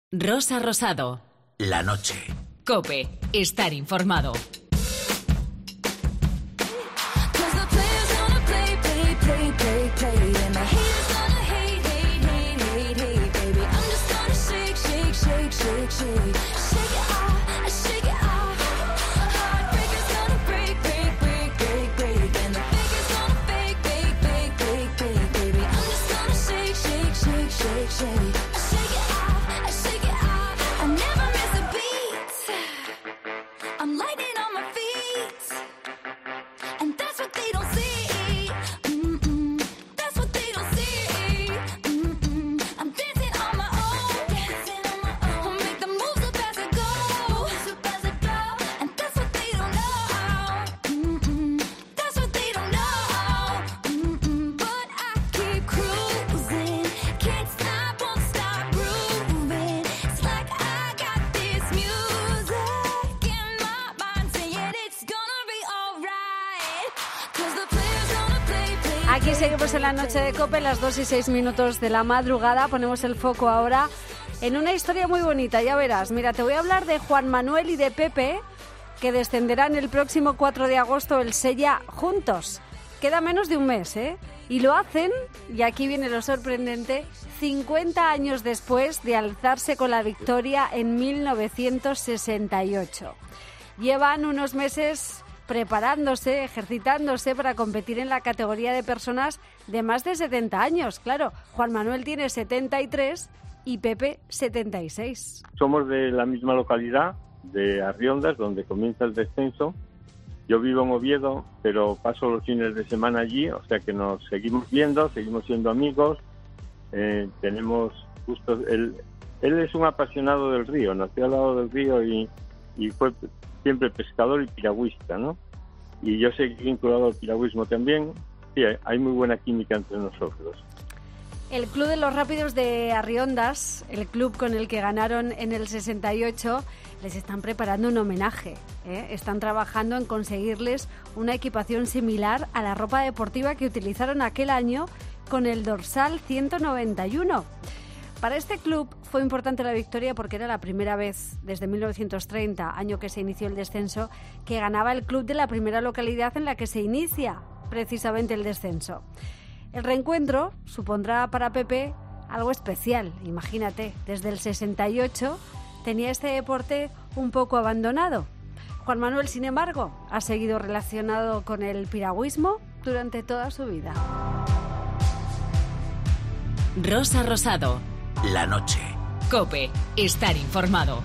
Rosa Rosado. La noche. COPE. Estar informado. Aquí seguimos en la noche de COPE, las 2:06 de la madrugada. Ponemos el foco ahora en una historia muy bonita, ya verás. Mira, te voy a hablar de Juan Manuel y de Pepe, que descenderán el próximo 4 de agosto el Sella juntos. Queda menos de un mes, ¿eh? Y lo hacen, y aquí viene lo sorprendente, 50 años después de alzarse con la victoria en 1968. Llevan unos meses preparándose, ejercitándose para competir en la categoría de personas de más de 70 años. Claro, Juan Manuel tiene 73 y Pepe 76. Somos de la misma localidad, de Arriondas, donde comienza el descenso. Yo vivo en Oviedo, pero paso los fines de semana allí, o sea que nos seguimos viendo, seguimos siendo amigos. Tenemos gustos. Él es un apasionado del río, nació al lado del río y fue siempre pescador y piragüista, ¿no? Y yo seguí vinculado al piragüismo también. Sí, hay muy buena química entre nosotros. El Club de los Rápidos de Arriondas, el club con el que ganaron en el 68, les están preparando un homenaje, ¿eh? Están trabajando en conseguirles una equipación similar a la ropa deportiva que utilizaron aquel año con el dorsal 191. Para este club fue importante la victoria porque era la primera vez desde 1930, año que se inició el descenso, que ganaba el club de la primera localidad en la que se inicia precisamente el descenso. El reencuentro supondrá para Pepe algo especial. Imagínate, desde el 68 tenía este deporte un poco abandonado. Juan Manuel, sin embargo, ha seguido relacionado con el piragüismo durante toda su vida. Rosa Rosado. La noche. COPE. Estar informado.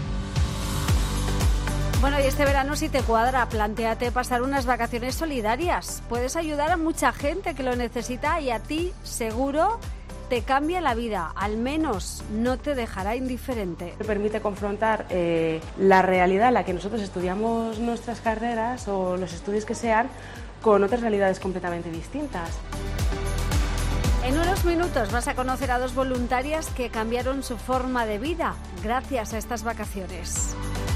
Bueno, y este verano, si te cuadra, plantéate pasar unas vacaciones solidarias. Puedes ayudar a mucha gente que lo necesita y a ti, seguro, te cambia la vida. Al menos no te dejará indiferente. Permite confrontar la realidad en la que nosotros estudiamos nuestras carreras o los estudios que sean con otras realidades completamente distintas. En unos minutos vas a conocer a dos voluntarias que cambiaron su forma de vida gracias a estas vacaciones.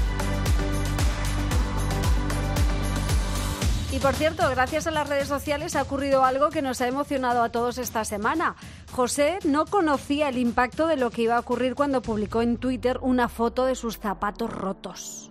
Y por cierto, gracias a las redes sociales ha ocurrido algo que nos ha emocionado a todos esta semana. José no conocía el impacto de lo que iba a ocurrir cuando publicó en Twitter una foto de sus zapatos rotos.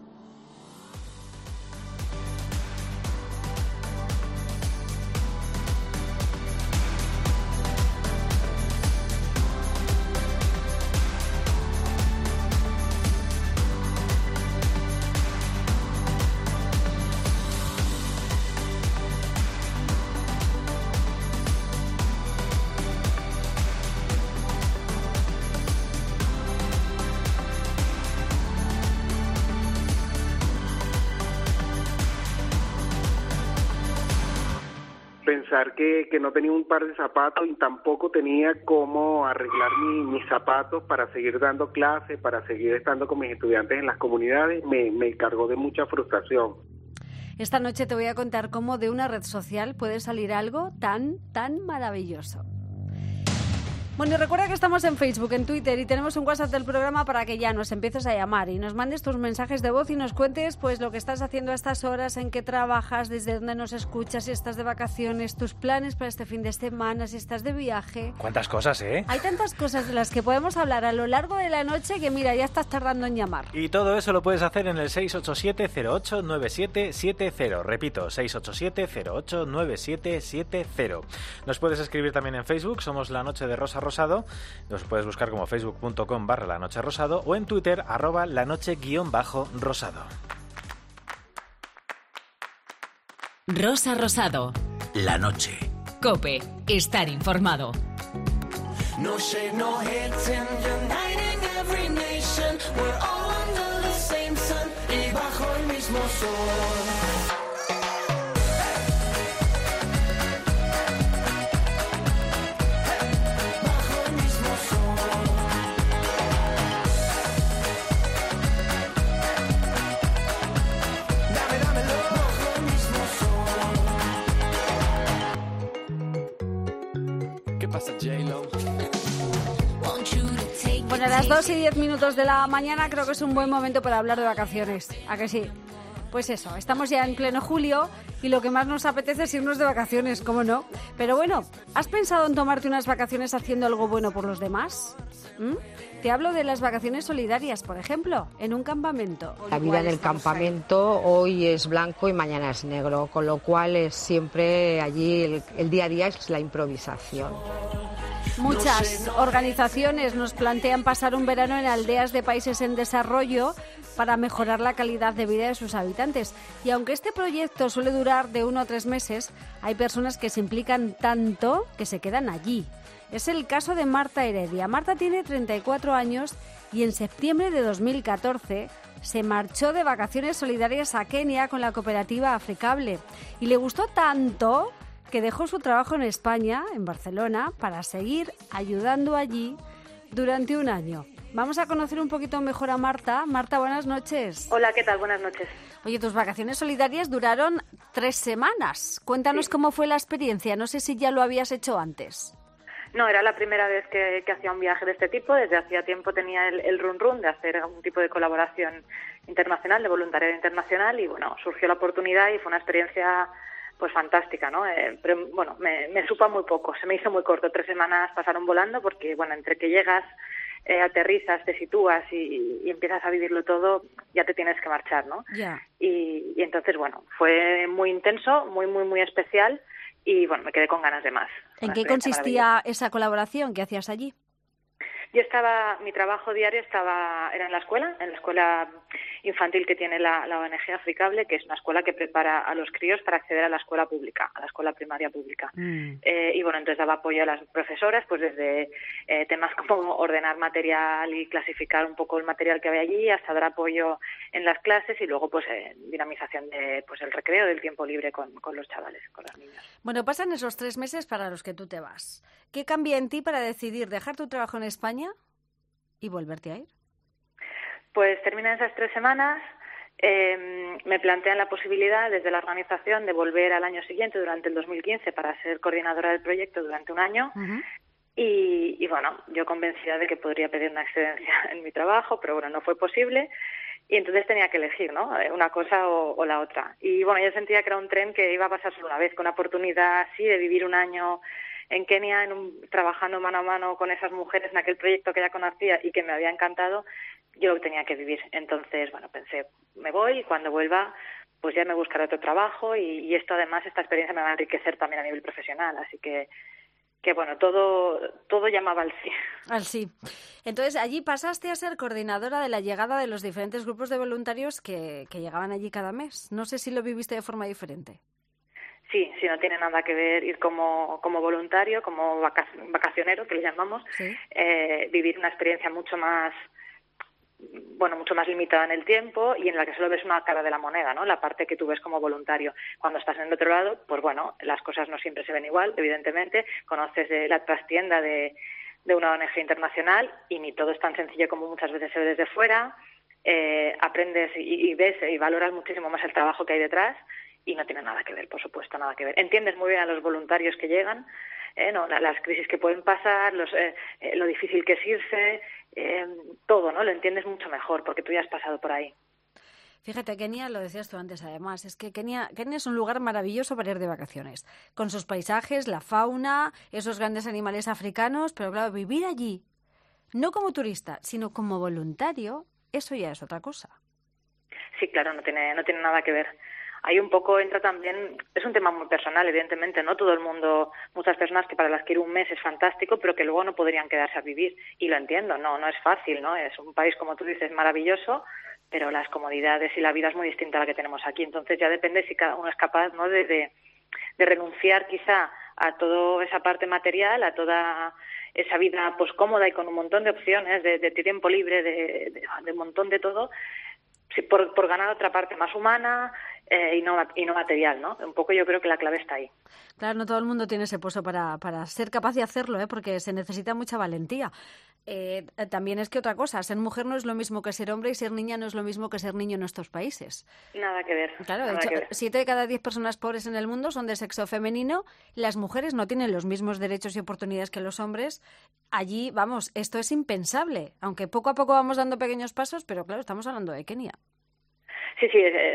Pensar que no tenía un par de zapatos y tampoco tenía cómo arreglar mis zapatos para seguir dando clases, para seguir estando con mis estudiantes en las comunidades, me cargó de mucha frustración. Esta noche te voy a contar cómo de una red social puede salir algo tan maravilloso. Bueno, y recuerda que estamos en Facebook, en Twitter y tenemos un WhatsApp del programa para que ya nos empieces a llamar y nos mandes tus mensajes de voz y nos cuentes pues lo que estás haciendo a estas horas, en qué trabajas, desde dónde nos escuchas, si estás de vacaciones, tus planes para este fin de semana, si estás de viaje. ¿Cuántas cosas, eh? Hay tantas cosas de las que podemos hablar a lo largo de la noche que mira, ya estás tardando en llamar. Y todo eso lo puedes hacer en el 687-089770. Repito, 687-089770. Nos puedes escribir también en Facebook, somos La Noche de Rosa Rosado, nos puedes buscar como facebook.com/lanocherosado o en Twitter @lanoche_rosado. Rosa Rosado. La noche. COPE. Estar informado. No shade, no hating, uniting every nation. We're all under the same sun y bajo el mismo sol. Bueno, a las 2:10 de la mañana creo que es un buen momento para hablar de vacaciones. ¿A que sí? Pues eso, estamos ya en pleno julio y lo que más nos apetece es irnos de vacaciones, ¿cómo no? Pero bueno, ¿has pensado en tomarte unas vacaciones haciendo algo bueno por los demás? Te hablo de las vacaciones solidarias, por ejemplo, en un campamento. La vida en el campamento hoy es blanco y mañana es negro, con lo cual es siempre allí el día a día es la improvisación. Muchas organizaciones nos plantean pasar un verano en aldeas de países en desarrollo para mejorar la calidad de vida de sus habitantes. Y aunque este proyecto suele durar de 1 a 3 meses, hay personas que se implican tanto que se quedan allí. Es el caso de Marta Heredia. Marta tiene 34 años y en septiembre de 2014 se marchó de vacaciones solidarias a Kenia con la cooperativa Africable. Y le gustó tanto que dejó su trabajo en España, en Barcelona, para seguir ayudando allí durante un año. Vamos a conocer un poquito mejor a Marta. Marta, buenas noches. Hola, ¿qué tal? Buenas noches. Oye, tus vacaciones solidarias duraron 3 semanas. Cuéntanos cómo fue la experiencia. No sé si ya lo habías hecho antes. No, era la primera vez que hacía un viaje de este tipo. Desde hacía tiempo tenía el run de hacer algún tipo de colaboración internacional, de voluntariado internacional, y bueno, surgió la oportunidad y fue una experiencia pues fantástica, ¿no? Pero bueno, me supo muy poco, se me hizo muy corto. 3 semanas pasaron volando porque, bueno, entre que llegas, aterrizas, te sitúas y empiezas a vivirlo todo, ya te tienes que marchar, ¿no? Yeah. Y entonces, bueno, fue muy intenso, muy especial y, bueno, me quedé con ganas de más. ¿En qué consistía esa colaboración que hacías allí? Mi trabajo diario era en la escuela infantil que tiene la ONG Africable, que es una escuela que prepara a los críos para acceder a la escuela pública, a la escuela primaria pública. Y bueno, entonces daba apoyo a las profesoras, pues desde temas como ordenar material y clasificar un poco el material que había allí, hasta dar apoyo en las clases y luego pues dinamización de pues el recreo, del tiempo libre con los chavales, con los niños. Bueno, pasan esos 3 meses para los que tú te vas. ¿Qué cambia en ti para decidir dejar tu trabajo en España y volverte a ir? Pues terminan esas 3 semanas, me plantean la posibilidad desde la organización de volver al año siguiente, durante el 2015, para ser coordinadora del proyecto durante un año. Y bueno, yo convencida de que podría pedir una excedencia en mi trabajo, pero bueno, no fue posible. Y entonces tenía que elegir, ¿no? Una cosa o la otra. Y bueno, yo sentía que era un tren que iba a pasar solo una vez, con la oportunidad así de vivir un año en Kenia, trabajando mano a mano con esas mujeres en aquel proyecto que ya conocía y que me había encantado. Yo lo tenía que vivir. Entonces, bueno, pensé, me voy y cuando vuelva, pues ya me buscaré otro trabajo y esto además, esta experiencia me va a enriquecer también a nivel profesional. Así que bueno, todo llamaba al sí. Al sí. Entonces, allí pasaste a ser coordinadora de la llegada de los diferentes grupos de voluntarios que llegaban allí cada mes. No sé si lo viviste de forma diferente. Sí, no tiene nada que ver ir como voluntario, como vacacionero, que le llamamos, ¿sí? Vivir una experiencia mucho más limitada en el tiempo y en la que solo ves una cara de la moneda, ¿no? La parte que tú ves como voluntario. Cuando estás en el otro lado, pues bueno, las cosas no siempre se ven igual, evidentemente. Conoces la trastienda de una ONG internacional y ni todo es tan sencillo como muchas veces se ve desde fuera. Aprendes y ves y valoras muchísimo más el trabajo que hay detrás y no tiene nada que ver, por supuesto, nada que ver. Entiendes muy bien a los voluntarios que llegan ¿no? Las crisis que pueden pasar, lo difícil que es irse, todo, ¿no? Lo entiendes mucho mejor porque tú ya has pasado por ahí. Fíjate, Kenia, lo decías tú antes además, es que Kenia es un lugar maravilloso para ir de vacaciones, con sus paisajes, la fauna, esos grandes animales africanos, pero claro, vivir allí, no como turista, sino como voluntario, eso ya es otra cosa. Sí, claro, no tiene nada que ver. Ahí un poco entra también, es un tema muy personal, evidentemente, ¿no? Todo el mundo, muchas personas que para las que ir un mes es fantástico, pero que luego no podrían quedarse a vivir. Y lo entiendo, no es fácil, ¿no? Es un país, como tú dices, maravilloso, pero las comodidades y la vida es muy distinta a la que tenemos aquí. Entonces ya depende si cada uno es capaz, ¿no?, de renunciar quizá a toda esa parte material, a toda esa vida pues cómoda y con un montón de opciones, de tiempo libre, de un montón de todo, por ganar otra parte más humana y no material, ¿no? Un poco yo creo que la clave está ahí. Claro, no todo el mundo tiene ese pozo para ser capaz de hacerlo, porque se necesita mucha valentía. También es que otra cosa, ser mujer no es lo mismo que ser hombre y ser niña no es lo mismo que ser niño en estos países. Nada que ver. Claro, de hecho, 7 de cada 10 personas pobres en el mundo son de sexo femenino. Las mujeres no tienen los mismos derechos y oportunidades que los hombres. Allí, vamos, esto es impensable. Aunque poco a poco vamos dando pequeños pasos, pero claro, estamos hablando de Kenia. Sí,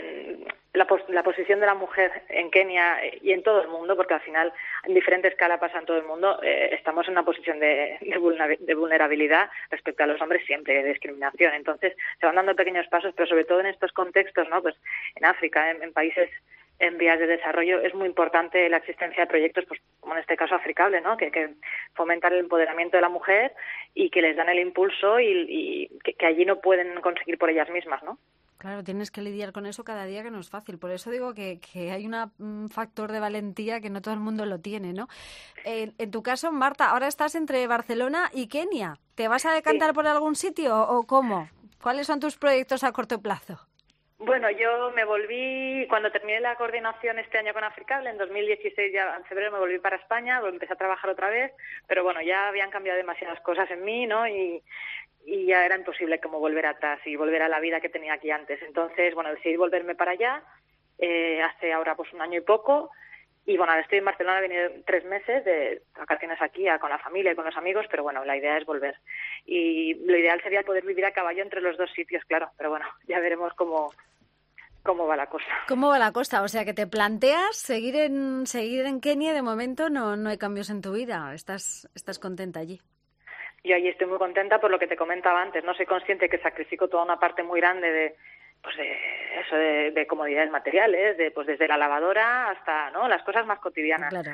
la posición de la mujer en Kenia y en todo el mundo, porque al final en diferente escala pasa en todo el mundo, estamos en una posición de vulnerabilidad respecto a los hombres, siempre de discriminación. Entonces se van dando pequeños pasos, pero sobre todo en estos contextos, ¿no? Pues en África, en países en vías de desarrollo, es muy importante la existencia de proyectos, pues como en este caso Africable, ¿no? Que fomentan el empoderamiento de la mujer y que les dan el impulso y que allí no pueden conseguir por ellas mismas, ¿no? Claro, tienes que lidiar con eso cada día, que no es fácil. Por eso digo que hay un factor de valentía que no todo el mundo lo tiene, ¿no? En tu caso, Marta, ahora estás entre Barcelona y Kenia. ¿Te vas a decantar por algún sitio o cómo? ¿Cuáles son tus proyectos a corto plazo? Bueno, yo me volví, cuando terminé la coordinación este año con Africable, en 2016, ya en febrero me volví para España, empecé a trabajar otra vez, pero bueno, ya habían cambiado demasiadas cosas en mí, ¿no? Y ya era imposible como volver atrás y volver a la vida que tenía aquí antes. Entonces, bueno, decidí volverme para allá, hace ahora pues un año y poco, y bueno, ahora estoy en Barcelona, he venido 3 meses de vacaciones aquí con la familia y con los amigos, pero bueno, la idea es volver. Y lo ideal sería poder vivir a caballo entre los dos sitios, claro, pero bueno, ya veremos cómo va la cosa. ¿Cómo va la cosa? O sea, que te planteas seguir en Kenia, de momento no hay cambios en tu vida, estás contenta allí. Yo allí estoy muy contenta por lo que te comentaba antes. No soy consciente que sacrifico toda una parte muy grande de comodidades materiales, desde la lavadora hasta, ¿no?, las cosas más cotidianas. Claro.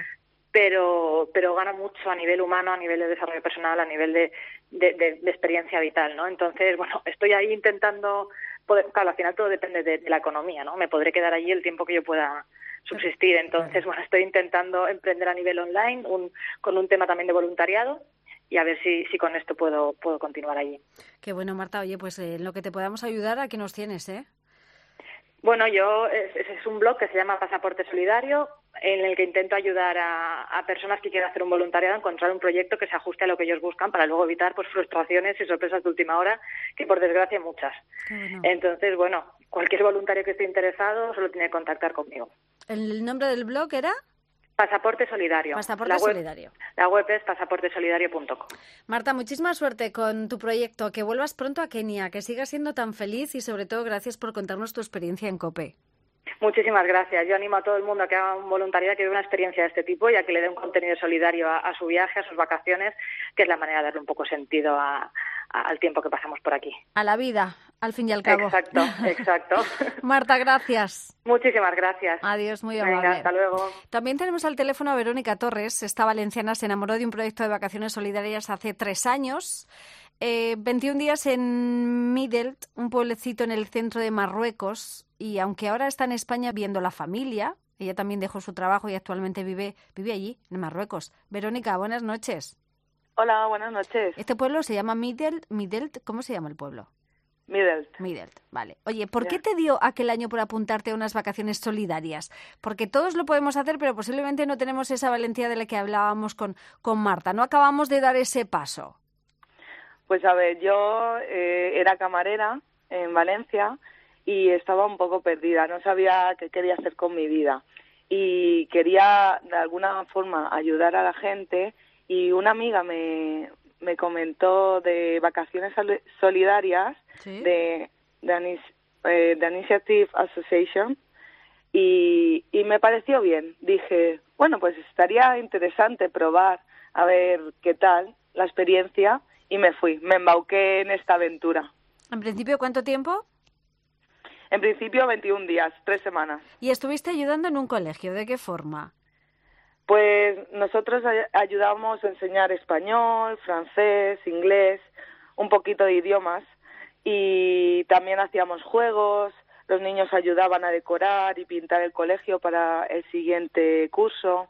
Pero gana mucho a nivel humano, a nivel de desarrollo personal, a nivel de experiencia vital, ¿no? Entonces, bueno, estoy ahí intentando claro, al final todo depende de la economía, ¿no? Me podré quedar allí el tiempo que yo pueda subsistir. Entonces, bueno, estoy intentando emprender a nivel online con un tema también de voluntariado y a ver si con esto puedo continuar allí. Qué bueno, Marta. Oye, pues en lo que te podamos ayudar, aquí nos tienes, ¿eh? Bueno, es un blog que se llama Pasaporte Solidario, en el que intento ayudar a personas que quieran hacer un voluntariado a encontrar un proyecto que se ajuste a lo que ellos buscan para luego evitar pues frustraciones y sorpresas de última hora, que por desgracia hay muchas. Bueno. Entonces, bueno, cualquier voluntario que esté interesado solo tiene que contactar conmigo. ¿El nombre del blog era? Pasaporte Solidario. Solidario. La web es pasaportesolidario.com. Marta, muchísima suerte con tu proyecto. Que vuelvas pronto a Kenia, que sigas siendo tan feliz y sobre todo gracias por contarnos tu experiencia en COPE. Muchísimas gracias. Yo animo a todo el mundo a que haga un voluntariado, que viva una experiencia de este tipo y a que le dé un contenido solidario a su viaje, a sus vacaciones, que es la manera de darle un poco sentido al tiempo que pasamos por aquí. A la vida, al fin y al cabo. Exacto. Marta, gracias. Muchísimas gracias. Adiós, muy amable. Venga, hasta luego. También tenemos al teléfono a Verónica Torres. Esta valenciana se enamoró de un proyecto de vacaciones solidarias hace 3 años. 21 días en Midelt, un pueblecito en el centro de Marruecos, y aunque ahora está en España viendo la familia, ella también dejó su trabajo y actualmente vive allí, en Marruecos. Verónica, buenas noches. Hola, buenas noches. Este pueblo se llama Midelt, ¿cómo se llama el pueblo? Midelt, vale. Oye, ¿por qué te dio aquel año por apuntarte a unas vacaciones solidarias? Porque todos lo podemos hacer, pero posiblemente no tenemos esa valentía de la que hablábamos con Marta. No acabamos de dar ese paso. Pues a ver, yo era camarera en Valencia y estaba un poco perdida, no sabía qué quería hacer con mi vida. y quería de alguna forma ayudar a la gente, y una amiga me comentó de vacaciones solidarias de Initiative Association, y me pareció bien. Dije, bueno, pues estaría interesante probar a ver qué tal la experiencia, y me embauqué en esta aventura. En principio, ¿cuánto tiempo? En principio 21 días, 3 semanas. ¿Y estuviste ayudando en un colegio? ¿De qué forma? Pues nosotros ayudamos a enseñar español, francés, inglés, un poquito de idiomas, y también hacíamos juegos, los niños ayudaban a decorar y pintar el colegio para el siguiente curso.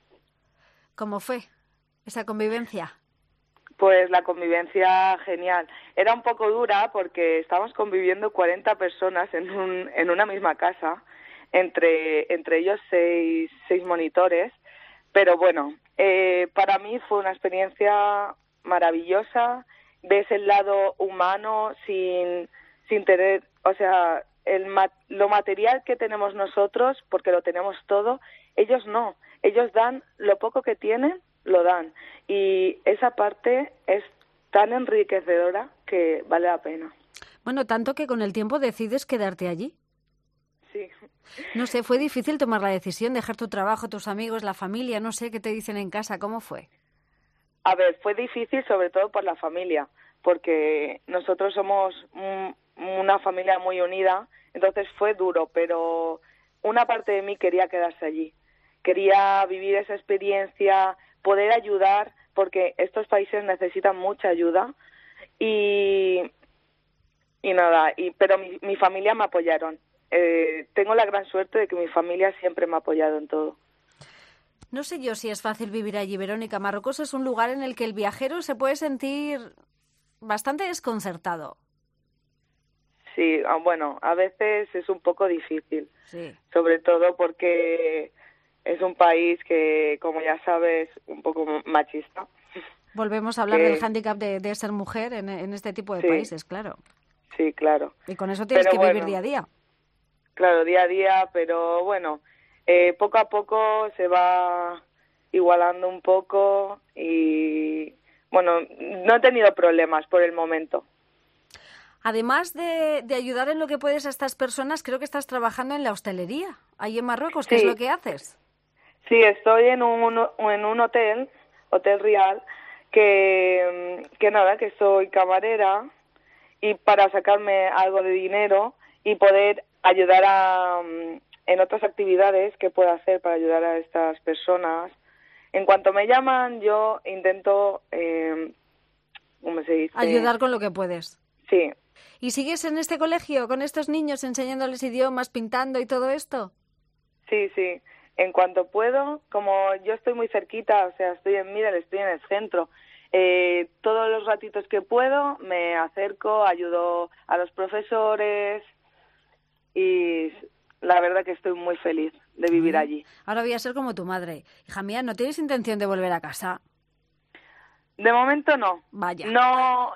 ¿Cómo fue esa convivencia? Pues la convivencia genial. Era un poco dura porque estábamos conviviendo 40 personas en una misma casa, entre ellos seis monitores, pero bueno, para mí fue una experiencia maravillosa. Ves el lado humano sin tener, o sea, lo material que tenemos nosotros, porque lo tenemos todo, ellos no. Ellos dan lo poco que tienen, lo dan, y esa parte es tan enriquecedora que vale la pena. Bueno, tanto que con el tiempo decides quedarte allí. Sí. No sé, ¿fue difícil tomar la decisión, dejar tu trabajo, tus amigos, la familia? No sé, ¿qué te dicen en casa? ¿Cómo fue? A ver, fue difícil sobre todo por la familia, porque nosotros somos una familia muy unida, entonces fue duro, pero una parte de mí quería quedarse allí. Quería vivir esa experiencia, poder ayudar, porque estos países necesitan mucha ayuda, y nada, pero mi familia me apoyaron. Tengo la gran suerte de que mi familia siempre me ha apoyado en todo. No sé yo si es fácil vivir allí, Verónica. Marruecos es un lugar en el que el viajero se puede sentir bastante desconcertado. Sí, bueno, a veces es un poco difícil, sí. Sobre todo porque es un país que, como ya sabes, un poco machista. Volvemos a hablar del hándicap de ser mujer en este tipo de países, claro. Sí, claro. Y con eso tienes que vivir día a día. Claro, día a día, pero bueno, poco a poco se va igualando un poco y, bueno, no he tenido problemas por el momento. Además de ayudar en lo que puedes a estas personas, creo que estás trabajando en la hostelería, ahí en Marruecos. ¿Qué es lo que haces? Sí, estoy en un hotel Rial, que nada, que soy camarera, y para sacarme algo de dinero y poder ayudar en otras actividades que puedo hacer para ayudar a estas personas. En cuanto me llaman, yo intento, ¿cómo se dice? Ayudar con lo que puedes. Sí. ¿Y sigues en este colegio con estos niños enseñándoles idiomas, pintando y todo esto? Sí, sí. En cuanto puedo, como yo estoy muy cerquita, o sea, estoy en Midel, estoy en el centro, todos los ratitos que puedo me acerco, ayudo a los profesores y la verdad que estoy muy feliz de vivir allí. Ahora voy a ser como tu madre. Hija mía, ¿no tienes intención de volver a casa? De momento no. Vaya. No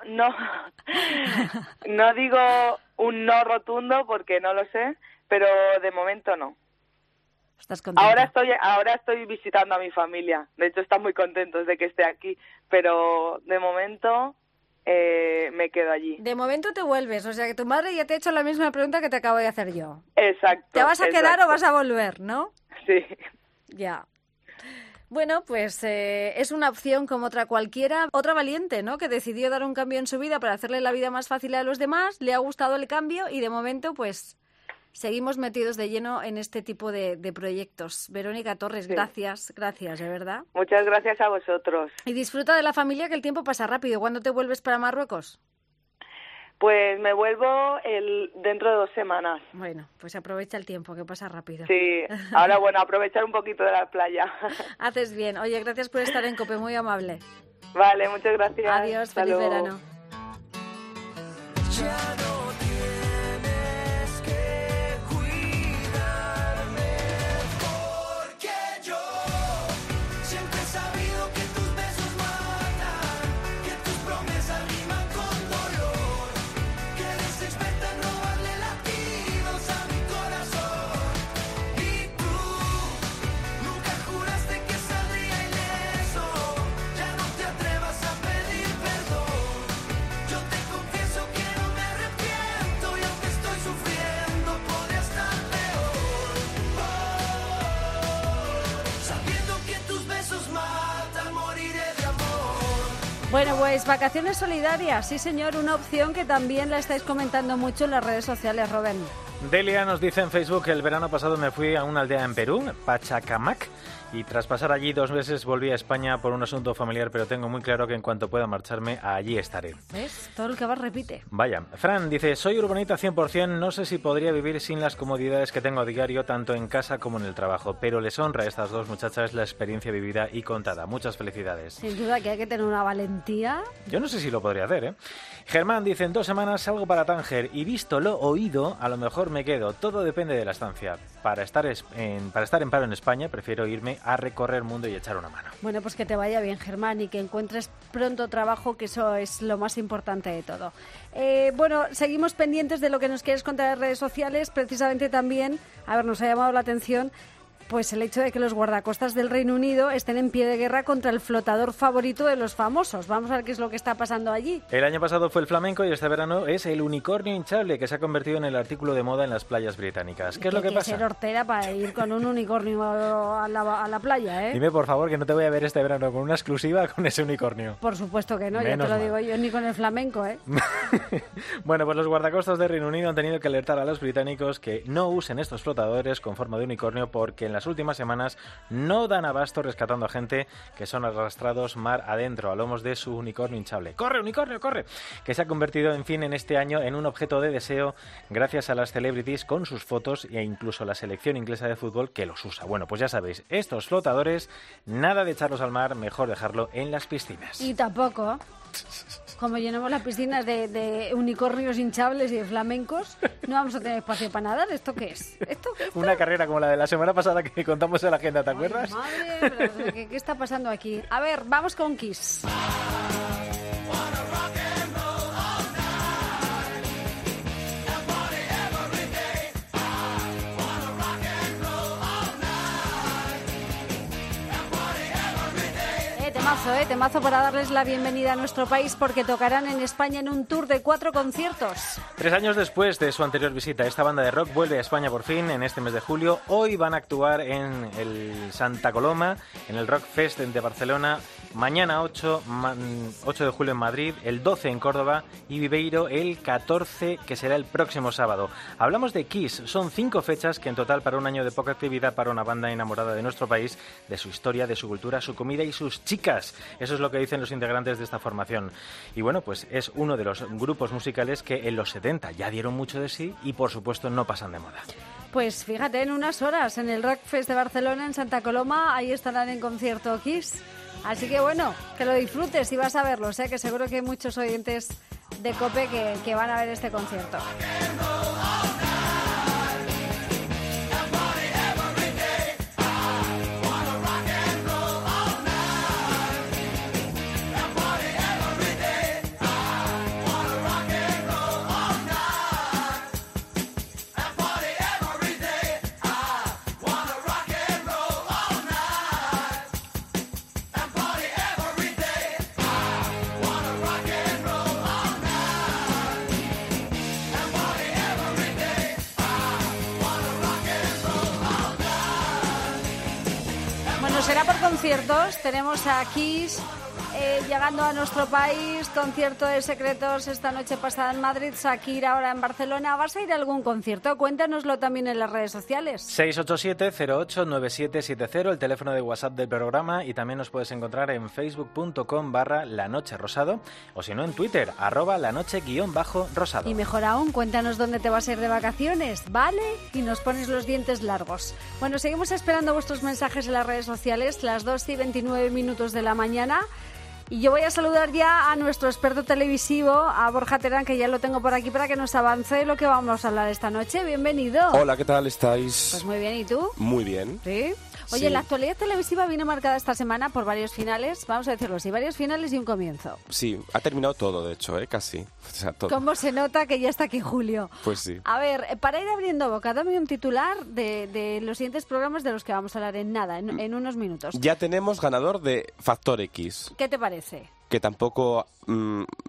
digo un no rotundo porque no lo sé, pero de momento no. ¿Estás contenta? Ahora estoy visitando a mi familia. De hecho, están muy contentos de que esté aquí, pero de momento me quedo allí. De momento te vuelves, o sea que tu madre ya te ha hecho la misma pregunta que te acabo de hacer yo. Exacto. ¿Te vas a quedar o vas a volver, no? Sí. Ya. Bueno, pues es una opción como otra cualquiera. Otra valiente, ¿no? Que decidió dar un cambio en su vida para hacerle la vida más fácil a los demás. Le ha gustado el cambio y de momento, pues, seguimos metidos de lleno en este tipo de proyectos. Verónica Torres, sí. Gracias, de verdad. Muchas gracias a vosotros. Y disfruta de la familia, que el tiempo pasa rápido. ¿Cuándo te vuelves para Marruecos? Pues me vuelvo dentro de 2 semanas. Bueno, pues aprovecha el tiempo, que pasa rápido. Sí, ahora bueno, aprovechar un poquito de la playa. Haces bien. Oye, gracias por estar en COPE, muy amable. Vale, muchas gracias. Adiós, feliz verano. Bueno, pues vacaciones solidarias, sí señor, una opción que también la estáis comentando mucho en las redes sociales, Rubén. Delia nos dice en Facebook que el verano pasado me fui a una aldea en Perú, Pachacamac, y tras pasar allí 2 meses volví a España por un asunto familiar, pero tengo muy claro que en cuanto pueda marcharme, allí estaré. ¿Ves? Todo lo que vas repite. Vaya. Fran dice, soy urbanita 100%, no sé si podría vivir sin las comodidades que tengo a diario, tanto en casa como en el trabajo, pero les honra a estas 2 muchachas la experiencia vivida y contada. Muchas felicidades. Sin duda que hay que tener una valentía. Yo no sé si lo podría hacer, ¿eh? Germán dice, en 2 semanas salgo para Tánger y visto lo oído, a lo mejor me quedo. Todo depende de la estancia. Para estar en paro en España, prefiero irme a recorrer el mundo y echar una mano. Bueno, pues que te vaya bien, Germán, y que encuentres pronto trabajo, que eso es lo más importante de todo. Bueno, seguimos pendientes de lo que nos quieres contar en redes sociales. Precisamente también, a ver, nos ha llamado la atención pues el hecho de que los guardacostas del Reino Unido estén en pie de guerra contra el flotador favorito de los famosos. Vamos a ver qué es lo que está pasando allí. El año pasado fue el flamenco y este verano es el unicornio hinchable, que se ha convertido en el artículo de moda en las playas británicas. ¿Qué es lo que pasa? Hay que ser hortera para ir con un unicornio a la playa, ¿eh? Dime, por favor, que no te voy a ver este verano con una exclusiva con ese unicornio. Por supuesto que no, Menos ya te lo mal. digo yo, ni con el flamenco, ¿eh? Bueno, pues los guardacostas del Reino Unido han tenido que alertar a los británicos que no usen estos flotadores con forma de unicornio, porque en las últimas semanas no dan abasto rescatando a gente que son arrastrados mar adentro a lomos de su unicornio hinchable. ¡Corre, unicornio, corre! Que se ha convertido, en fin, en este año en un objeto de deseo gracias a las celebrities con sus fotos e incluso la selección inglesa de fútbol que los usa. Bueno, pues ya sabéis, estos flotadores, nada de echarlos al mar, mejor dejarlo en las piscinas. Y tampoco, como llenamos las piscinas de unicornios hinchables y de flamencos, no vamos a tener espacio para nadar. ¿Esto qué es? ¿Esto qué es? Una carrera como la de la semana pasada que contamos en la agenda, ¿te acuerdas? Madre, pero ¿qué está pasando aquí? A ver, vamos con Kiss. Temazo para darles la bienvenida a nuestro país, porque tocarán en España en un tour de 4 conciertos. 3 años después de su anterior visita, esta banda de rock vuelve a España por fin en este mes de julio. Hoy van a actuar en el Santa Coloma, en el Rock Fest de Barcelona, mañana 8 de julio en Madrid, el 12 en Córdoba y Viveiro el 14, que será el próximo sábado. Hablamos de Kiss, son 5 fechas que en total para un año de poca actividad para una banda enamorada de nuestro país, de su historia, de su cultura, su comida y sus chicas. Eso es lo que dicen los integrantes de esta formación. Y bueno, pues es uno de los grupos musicales que en los 70 ya dieron mucho de sí y por supuesto no pasan de moda. Pues fíjate, en unas horas en el Rock Fest de Barcelona, en Santa Coloma, ahí estarán en concierto Kiss. Así que bueno, que lo disfrutes y vas a verlo, ¿eh? Que seguro que hay muchos oyentes de COPE que van a ver este concierto. Será por conciertos. Tenemos a Kiss llegando a nuestro país, concierto de Secretos esta noche pasada en Madrid, Shakira ahora en Barcelona. ¿Vas a ir a algún concierto? Cuéntanoslo también en las redes sociales. 687-08-9770, el teléfono de WhatsApp del programa, y también nos puedes encontrar en facebook.com/lanocherosado o si no en Twitter, @lanoche_rosado. Y mejor aún, cuéntanos dónde te vas a ir de vacaciones, ¿vale? Y nos pones los dientes largos. Bueno, seguimos esperando vuestros mensajes en las redes sociales, las 2:29 de la mañana. Y yo voy a saludar ya a nuestro experto televisivo, a Borja Terán, que ya lo tengo por aquí para que nos avance lo que vamos a hablar esta noche. Bienvenido. Hola, ¿qué tal estáis? Pues muy bien, ¿y tú? Muy bien. ¿Sí? Oye, la actualidad televisiva viene marcada esta semana por varios finales, vamos a decirlo así, varios finales y un comienzo. Sí, ha terminado todo, de hecho, casi. O sea, todo. ¿Cómo se nota que ya está aquí Julio? Pues sí. A ver, para ir abriendo boca, dame un titular de los siguientes programas de los que vamos a hablar en nada, en unos minutos. Ya tenemos ganador de Factor X. ¿Qué te parece? Que tampoco...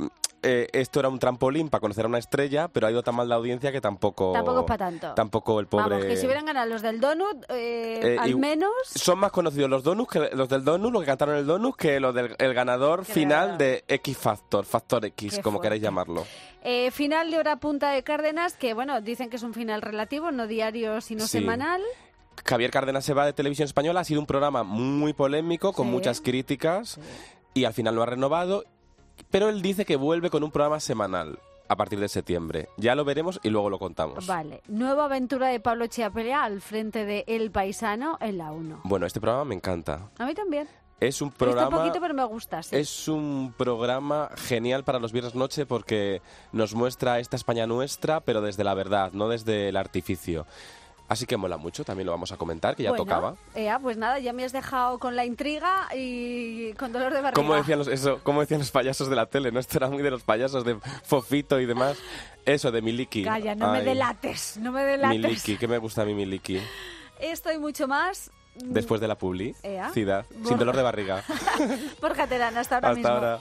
esto era un trampolín para conocer a una estrella, pero ha ido tan mal la audiencia que tampoco... Tampoco es para tanto. Tampoco el pobre... Vamos, que si hubieran ganado los del Donut, al menos... Son más conocidos los del Donut, los que cantaron el Donut, que los del el ganador final de X Factor, Factor X, como queráis llamarlo. Final de hora punta de Cárdenas, que bueno, dicen que es un final relativo, no diario, sino semanal. Javier Cárdenas se va de Televisión Española, ha sido un programa muy polémico, con muchas críticas, y al final lo ha renovado, pero él dice que vuelve con un programa semanal a partir de septiembre. Ya lo veremos y luego lo contamos. Vale. Nueva aventura de Pablo Chiapelea al frente de El Paisano en la 1. Bueno, este programa me encanta. A mí también. Es un programa... un poquito, pero me gusta, sí. Es un programa genial para los viernes noche porque nos muestra esta España nuestra, pero desde la verdad, no desde el artificio. Así que mola mucho, también lo vamos a comentar, que ya tocaba. Pues nada, ya me has dejado con la intriga y con dolor de barriga. ¿Cómo decían los payasos de la tele? ¿No? Esto era muy de los payasos de Fofito y demás. Eso, de Miliki. Calla, no me delates, no me delates. Miliki, que me gusta a mí Miliki. Esto y mucho más. Después de la publicidad, sin dolor de barriga. Borja Terán, hasta ahora mismo. Hasta ahora.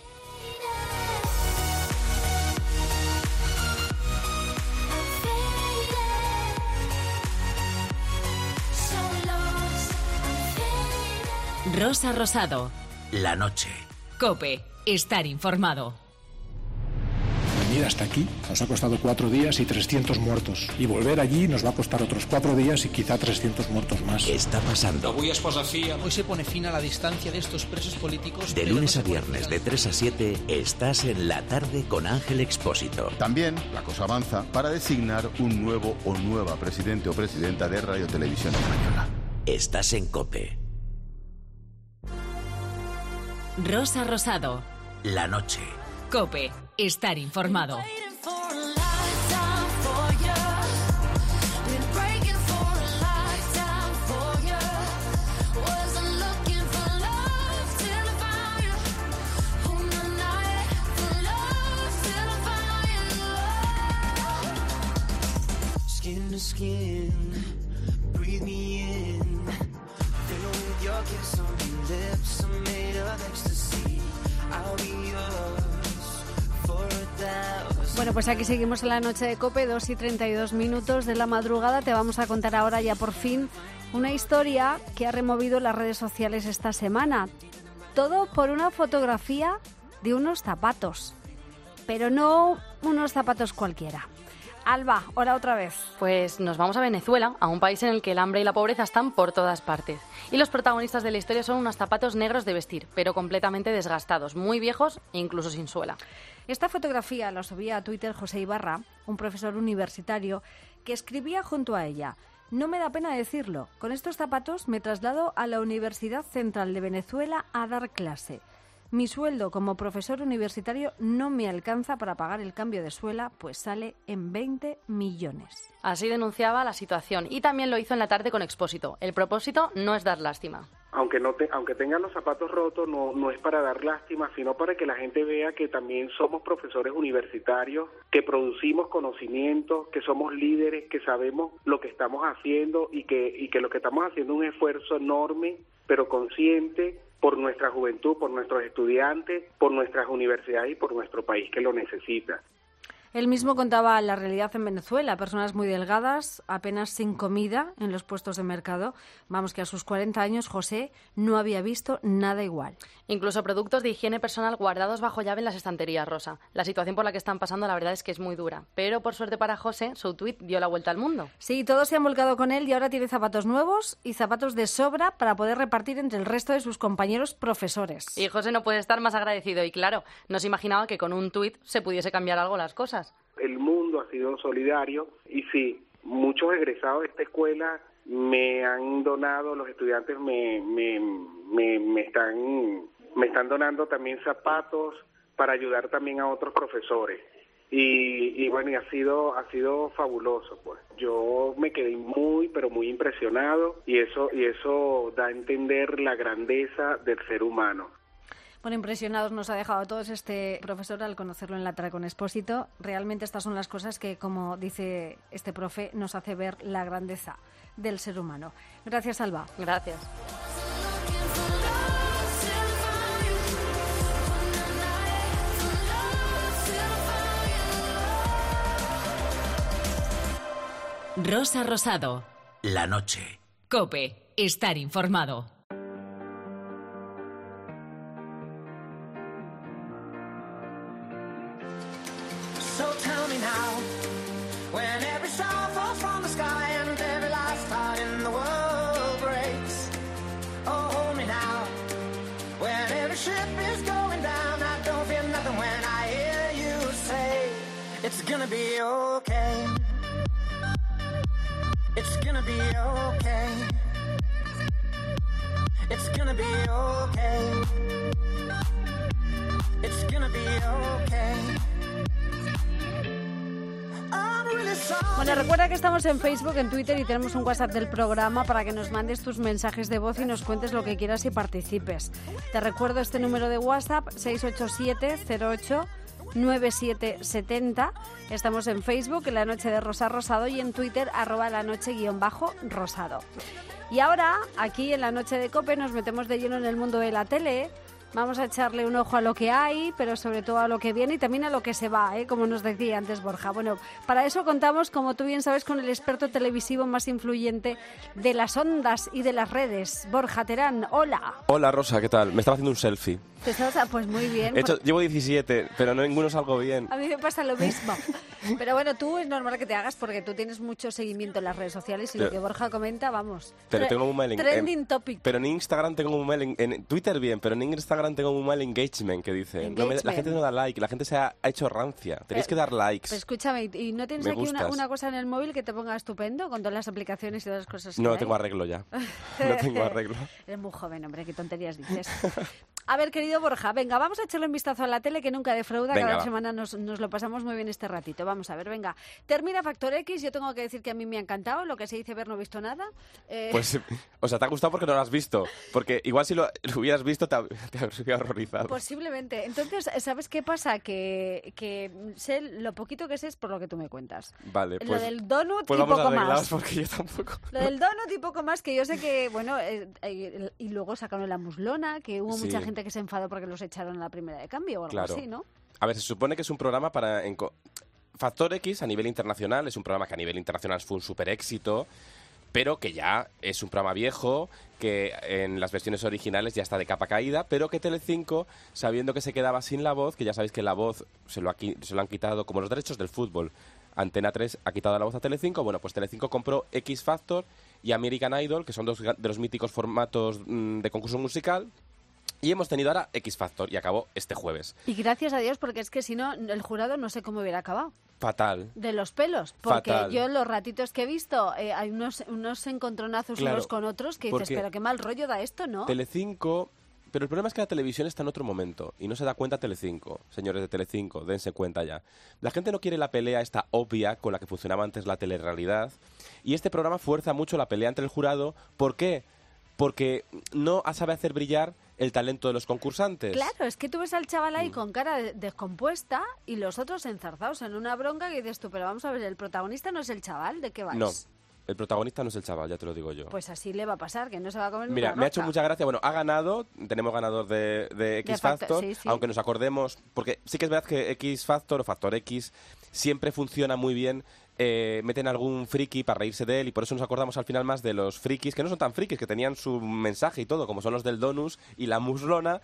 Rosa Rosado. La noche. COPE. Estar informado. Venir hasta aquí nos ha costado 4 días y 300 muertos. Y volver allí nos va a costar otros 4 días y quizá 300 muertos más. ¿Qué está pasando? Hoy se pone fin a la distancia de estos presos políticos. De lunes a viernes, de 3 a 7, estás en La Tarde con Ángel Expósito. También la cosa avanza para designar un nuevo o nueva presidente o presidenta de Radio Televisión Española. Estás en COPE. Rosa Rosado. La noche. COPE. Estar informado. Skin to skin, breathe me in. Fill with your kiss on your lips, I'm made of ecstasy. I'll be yours for a thousand. Bueno, pues aquí seguimos en la noche de COPE, 2:32 de la madrugada. Te vamos a contar ahora ya por fin una historia que ha removido las redes sociales esta semana. Todo por una fotografía de unos zapatos, pero no unos zapatos cualquiera. Alba, hola otra vez. Pues nos vamos a Venezuela, a un país en el que el hambre y la pobreza están por todas partes. Y los protagonistas de la historia son unos zapatos negros de vestir, pero completamente desgastados, muy viejos e incluso sin suela. Esta fotografía la subía a Twitter José Ibarra, un profesor universitario, que escribía junto a ella: no me da pena decirlo, con estos zapatos me traslado a la Universidad Central de Venezuela a dar clase. Mi sueldo como profesor universitario no me alcanza para pagar el cambio de suela, pues sale en 20 millones. Así denunciaba la situación y también lo hizo en La Tarde con Expósito. El propósito no es dar lástima. Aunque tengan los zapatos rotos, no es para dar lástima, sino para que la gente vea que también somos profesores universitarios, que producimos conocimientos, que somos líderes, que sabemos lo que estamos haciendo y que lo que estamos haciendo es un esfuerzo enorme, pero consciente, por nuestra juventud, por nuestros estudiantes, por nuestras universidades y por nuestro país que lo necesita. Él mismo contaba la realidad en Venezuela, personas muy delgadas, apenas sin comida en los puestos de mercado. Vamos, que a sus 40 años José no había visto nada igual. Incluso productos de higiene personal guardados bajo llave en las estanterías, Rosa. La situación por la que están pasando la verdad es que es muy dura. Pero por suerte para José, su tuit dio la vuelta al mundo. Sí, todos se han volcado con él y ahora tiene zapatos nuevos y zapatos de sobra para poder repartir entre el resto de sus compañeros profesores. Y José no puede estar más agradecido y claro, no se imaginaba que con un tuit se pudiese cambiar algo las cosas. El mundo ha sido solidario y sí, muchos egresados de esta escuela me han donado, los estudiantes me están donando también zapatos para ayudar también a otros profesores. Y bueno, y ha sido fabuloso, pues. Yo me quedé muy, pero muy impresionado y eso da a entender la grandeza del ser humano. Bueno, impresionados nos ha dejado a todos este profesor al conocerlo en La Tarde con Expósito. Realmente estas son las cosas que, como dice este profe, nos hace ver la grandeza del ser humano. Gracias, Alba. Gracias. Rosa Rosado. La noche. COPE. Estar informado. So tell me now, when every star falls from the sky and every last heart in the world breaks. Oh, hold me now, when every ship is going down, I don't feel nothing when I hear you say, it's gonna be okay. It's gonna be okay. It's gonna be okay. It's gonna be okay. Bueno, recuerda que estamos en Facebook, en Twitter y tenemos un WhatsApp del programa para que nos mandes tus mensajes de voz y nos cuentes lo que quieras y participes. Te recuerdo este número de WhatsApp, 687-08-9770. Estamos en Facebook, en La Noche de Rosa Rosado, y en Twitter, @lanoche_rosado. Y ahora, aquí en La Noche de COPE, nos metemos de lleno en el mundo de la tele. Vamos a echarle un ojo a lo que hay, pero sobre todo a lo que viene y también a lo que se va, como nos decía antes Borja. Bueno, para eso contamos, como tú bien sabes, con el experto televisivo más influyente de las ondas y de las redes, Borja Terán. Hola. Hola, Rosa, ¿qué tal? Me estaba haciendo un selfie. Pues muy bien. Llevo 17, pero ninguno salgo bien. A mí me pasa lo mismo. Pero bueno, tú es normal que te hagas porque tú tienes mucho seguimiento en las redes sociales y lo que Borja comenta, vamos. Pero tengo un mal trending topic. Pero en Instagram tengo un mal en Twitter bien, pero en Instagram tengo un mal engagement, que dicen. La gente no da like, la gente se ha hecho rancia. Tenéis que dar likes. Pues escúchame, ¿y no tienes aquí una cosa en el móvil que te ponga estupendo con todas las aplicaciones y todas las cosas que No hay? tengo arreglo ya. No tengo arreglo. Eres muy joven, hombre, qué tonterías dices. A ver, querido Borja, venga, vamos a echarle un vistazo a la tele que nunca defrauda. Cada semana nos lo pasamos muy bien este ratito. Vamos a ver, venga. Termina Factor X. Yo tengo que decir que a mí me ha encantado. Lo que se dice ver no he visto nada. Pues, o sea, te ha gustado porque no lo has visto. Porque igual si lo hubieras visto te habría horrorizado. Posiblemente. Entonces, ¿sabes qué pasa? Que sé lo poquito que sé es por lo que tú me cuentas. Vale, pues... Lo del donut pues y vamos poco más. Porque yo tampoco... Lo del donut y poco más, que yo sé que, bueno... y luego sacaron la muslona, que hubo mucha gente que se enfadó porque los echaron a la primera de cambio o algo así, ¿no? A ver, se supone que es un programa para... Factor X a nivel internacional es un programa que a nivel internacional fue un súper éxito, pero que ya es un programa viejo, que en las versiones originales ya está de capa caída, pero que Telecinco, sabiendo que se quedaba sin La Voz, que ya sabéis que La Voz se lo han quitado como los derechos del fútbol, Antena 3 ha quitado La Voz a Telecinco, bueno, pues Telecinco compró X Factor y American Idol, que son dos de los míticos formatos de concurso musical. Y hemos tenido ahora X Factor y acabó este jueves. Y gracias a Dios, porque es que si no, el jurado no sé cómo hubiera acabado. Fatal. De los pelos. Porque Fatal. yo los ratitos que he visto, hay unos encontronazos unos con otros que dices, pero qué mal rollo da esto, ¿no? Telecinco... Pero el problema es que la televisión está en otro momento y no se da cuenta Telecinco. Señores de Telecinco, dense cuenta ya. La gente no quiere la pelea esta obvia con la que funcionaba antes la telerrealidad. Y este programa fuerza mucho la pelea entre el jurado. ¿Por qué? Porque no sabe hacer brillar el talento de los concursantes. Claro, es que tú ves al chaval ahí con cara descompuesta y los otros enzarzados en una bronca que dices tú, pero vamos a ver, el protagonista no es el chaval, ¿de qué vais? No, el protagonista no es el chaval, ya te lo digo yo. Pues así le va a pasar, que no se va a comer Mira, una me ha hecho rosca. mucha gracia, bueno, ha ganado, tenemos ganador de X Factor, sí, sí. aunque nos acordemos, porque sí que es verdad que X Factor o Factor X siempre funciona muy bien. Meten algún friki para reírse de él y por eso nos acordamos al final más de los frikis, que no son tan frikis, que tenían su mensaje y todo, como son los del Donus y la muslona,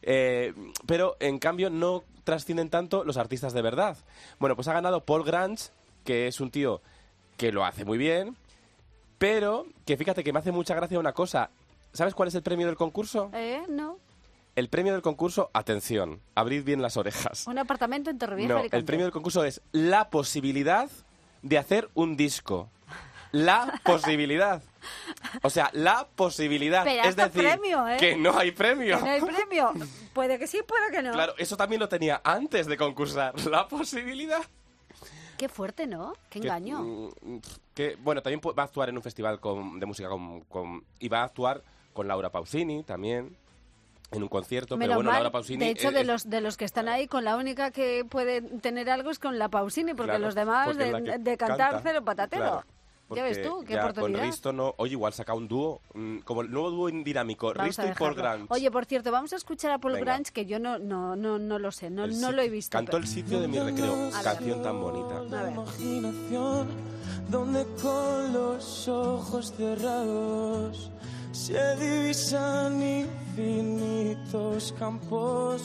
pero en cambio no trascienden tanto los artistas de verdad. Bueno, pues ha ganado Paul Grange, que es un tío que lo hace muy bien, pero que fíjate que me hace mucha gracia una cosa. ¿Sabes cuál es el premio del concurso? No. El premio del concurso, atención, abrid bien las orejas. Un apartamento en Torrevieja. No, el premio del concurso es la posibilidad de hacer un disco. La posibilidad. O sea, la posibilidad. Pero es decir, premio, que no hay premio. Que no hay premio. Puede que sí, puede que no. Claro, eso también lo tenía antes de concursar. La posibilidad. Qué fuerte, ¿no? Qué engaño. Bueno, también va a actuar en un festival de música y va a actuar con Laura Pausini también. En un concierto, Menos pero bueno, mal, Laura Pausini... de hecho, de los que están ahí, con la única que puede tener algo es con la Pausini, porque claro, los demás porque de cantar cero patatero. Claro. Porque ves tú, qué ya oportunidad. con Risto no... Oye, igual saca un dúo, como el nuevo dúo dinámico, Vamos Risto a y Paul dejarlo. Grange. Oye, por cierto, vamos a escuchar a Paul Venga. Grange, que yo no lo sé, no lo he visto. Cantó El sitio de mi recreo, A ver. canción tan bonita. A ver. Imaginación, donde con los ojos cerrados se divisan infinitos campos,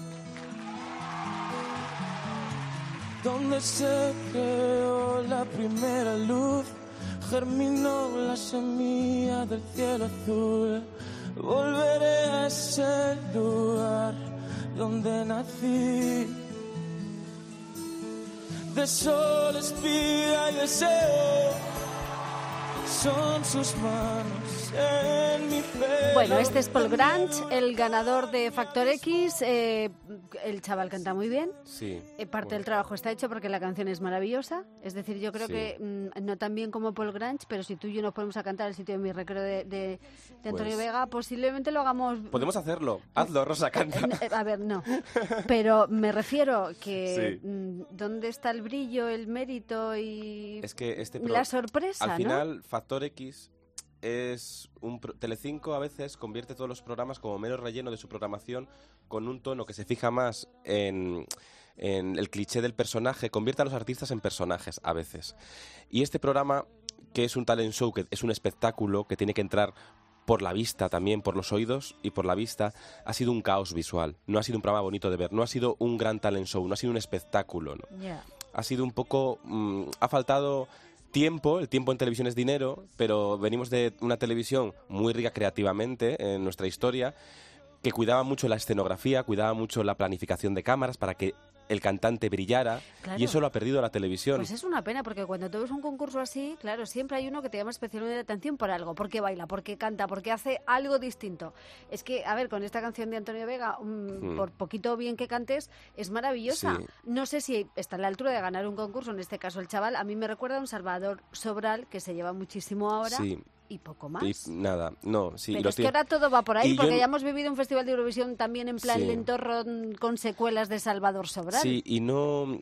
donde se creó la primera luz, germinó la semilla del cielo azul. Volveré a ese lugar donde nací. De sol, espiga y deseo son sus manos en mi pelo. Bueno, este es Paul Grange, el ganador de Factor X. El chaval canta muy bien. Sí. Parte del trabajo está hecho porque la canción es maravillosa. Es decir, yo creo Sí. que no tan bien como Paul Grange, pero si tú y yo nos ponemos a cantar El sitio de mi recreo de Antonio Pues- Vega, posiblemente lo hagamos. Podemos hacerlo. Hazlo, Rosa, canta. A ver, no. Pero me refiero que Sí. ¿dónde está el brillo, el mérito y Es que la sorpresa, al ¿no? final, Factor X es Telecinco a veces convierte todos los programas como mero relleno de su programación, con un tono que se fija más en el cliché del personaje, convierte a los artistas en personajes a veces. Y este programa, que es un talent show, que es un espectáculo que tiene que entrar por la vista también, por los oídos y por la vista, ha sido un caos visual. No ha sido un programa bonito de ver, no ha sido un gran talent show, no ha sido un espectáculo, ¿no? Ya. Ha sido un poco... ha faltado tiempo, el tiempo en televisión es dinero, pero venimos de una televisión muy rica creativamente en nuestra historia, que cuidaba mucho la escenografía, cuidaba mucho la planificación de cámaras para que el cantante brillara, Claro. y eso lo ha perdido la televisión. Pues es una pena, porque cuando tú ves un concurso así, claro, siempre hay uno que te llama especialmente la atención por algo, porque baila, porque canta, porque hace algo distinto. Es que, a ver, con esta canción de Antonio Vega, por poquito bien que cantes, es maravillosa. Sí. No sé si está a la altura de ganar un concurso, en este caso el chaval, a mí me recuerda a un Salvador Sobral, que se lleva muchísimo ahora, Sí. y poco más. Y nada, no, sí. Pero lo es que tiene- ahora todo va por ahí, Y yo porque n- ya hemos vivido un festival de Eurovisión también en plan Sí. lentorro con secuelas de Salvador Sobral. Sí, y no...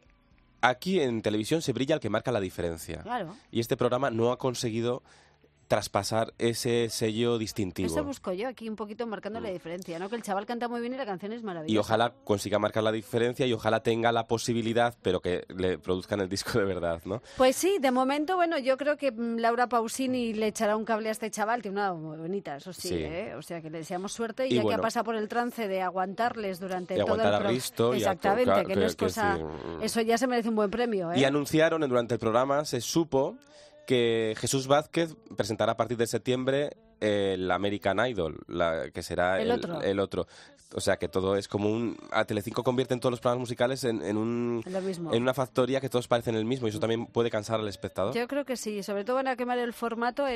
Aquí en televisión se brilla el que marca la diferencia. Claro. Y este programa no ha conseguido traspasar ese sello distintivo. Eso busco yo aquí un poquito marcando la diferencia, ¿no? Que el chaval canta muy bien y la canción es maravillosa. Y ojalá consiga marcar la diferencia y ojalá tenga la posibilidad, pero que le produzcan el disco de verdad, ¿no? Pues sí, de momento, bueno, yo creo que Laura Pausini le echará un cable a este chaval, tiene una voz muy bonita, eso sí, Sí. ¿eh? O sea, que le deseamos suerte y, Y ya que bueno, ha pasado por el trance de aguantarles durante De todo aguantar el a programa. Risto y a Exactamente, claro, que no es que cosa... sí. Eso ya se merece un buen premio, ¿eh? Y anunciaron durante el programa, se supo que Jesús Vázquez presentará a partir de septiembre el American Idol, que será El otro. el otro. O sea, que todo es como un... A Telecinco convierten todos los programas musicales en Lo mismo. una factoría que todos parecen el mismo, y eso también puede cansar al espectador. Yo creo que sí, sobre todo van a quemar el formato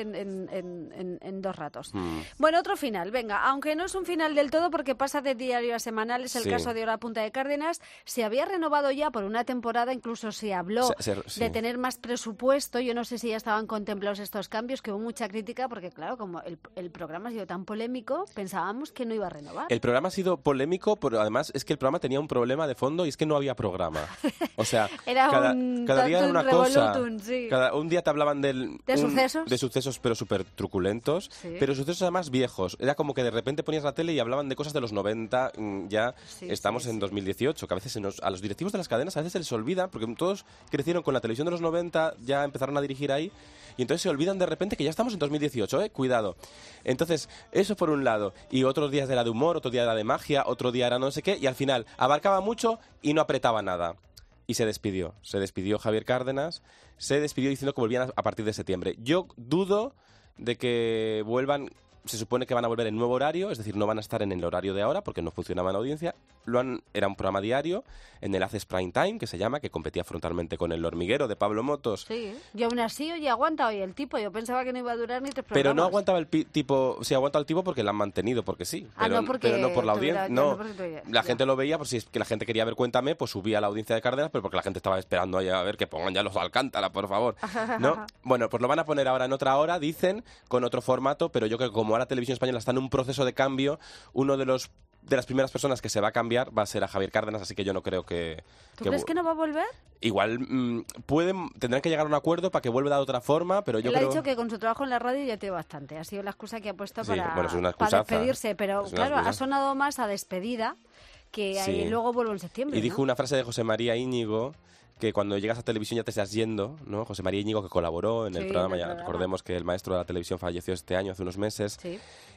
en 2 ratos. Mm. Bueno, otro final, venga, aunque no es un final del todo porque pasa de diario a semanal, es el Sí. caso de Hora Punta de Cárdenas, se había renovado ya por una temporada, incluso se habló Sí. de tener más presupuesto, yo no sé si ya estaban contemplados estos cambios, que hubo mucha crítica porque claro, como el programa ha sido tan polémico, pensábamos que no iba a renovar. El programa ha sido polémico, pero además es que el programa tenía un problema de fondo y es que no había programa. O sea, Era cada, un cada día era totum una cosa. revolutum, sí. Un día te hablaban de sucesos, pero súper truculentos, Sí. pero sucesos además viejos. Era como que de repente ponías la tele y hablaban de cosas de los 90, ya Sí, estamos en 2018, que a veces a los directivos de las cadenas a veces se les olvida, porque todos crecieron con la televisión de los 90, ya empezaron a dirigir ahí, y entonces se olvidan de repente que ya estamos en 2018, cuidado. Entonces, eso por un lado, y otros días era de humor, otro día era de magia, otro día era no sé qué, y al final abarcaba mucho y no apretaba nada. Y se despidió Javier Cárdenas, se despidió diciendo que volvían a partir de septiembre. Yo dudo de que vuelvan, se supone que van a volver en nuevo horario, es decir, no van a estar en el horario de ahora porque no funcionaba en audiencia. Era un programa diario en el Haces Prime Time, que se llama, que competía frontalmente con El Hormiguero de Pablo Motos. Sí, y aún así, oye, aguanta hoy el tipo, yo pensaba que no iba a durar ni 3 programas. Pero no aguantaba el tipo, sí aguanta el tipo porque lo han mantenido, porque sí. Ah, Pero, no, porque pero no por la tuviera- audiencia. ya, No, no porque tuviera- la ya. gente lo veía, por si es que la gente quería ver Cuéntame, pues subía a la audiencia de Cárdenas, pero porque la gente estaba esperando ahí a ver que pongan ya los Alcántara, por favor. ¿No? Bueno, pues lo van a poner ahora en otra hora, dicen, con otro formato, pero yo creo que como ahora Televisión Española está en un proceso de cambio, uno de los de las primeras personas que se va a cambiar va a ser a Javier Cárdenas, así que yo no creo que... ¿Tú crees que no va a volver? Igual tendrán que llegar a un acuerdo para que vuelva de otra forma, pero yo Él creo... ha dicho que con su trabajo en la radio ya tiene bastante. Ha sido la excusa que ha puesto Sí, para, bueno, es una para excusaza. despedirse. Pero Es una claro, excusa. ha sonado más a despedida que Sí. luego vuelvo en septiembre. Y dijo ¿no? una frase de José María Íñigo, que cuando llegas a televisión ya te estás yendo, ¿no? José María Íñigo, que colaboró en el Sí, programa, en el ya programa. recordemos que el maestro de la televisión falleció este año, hace unos meses. Sí.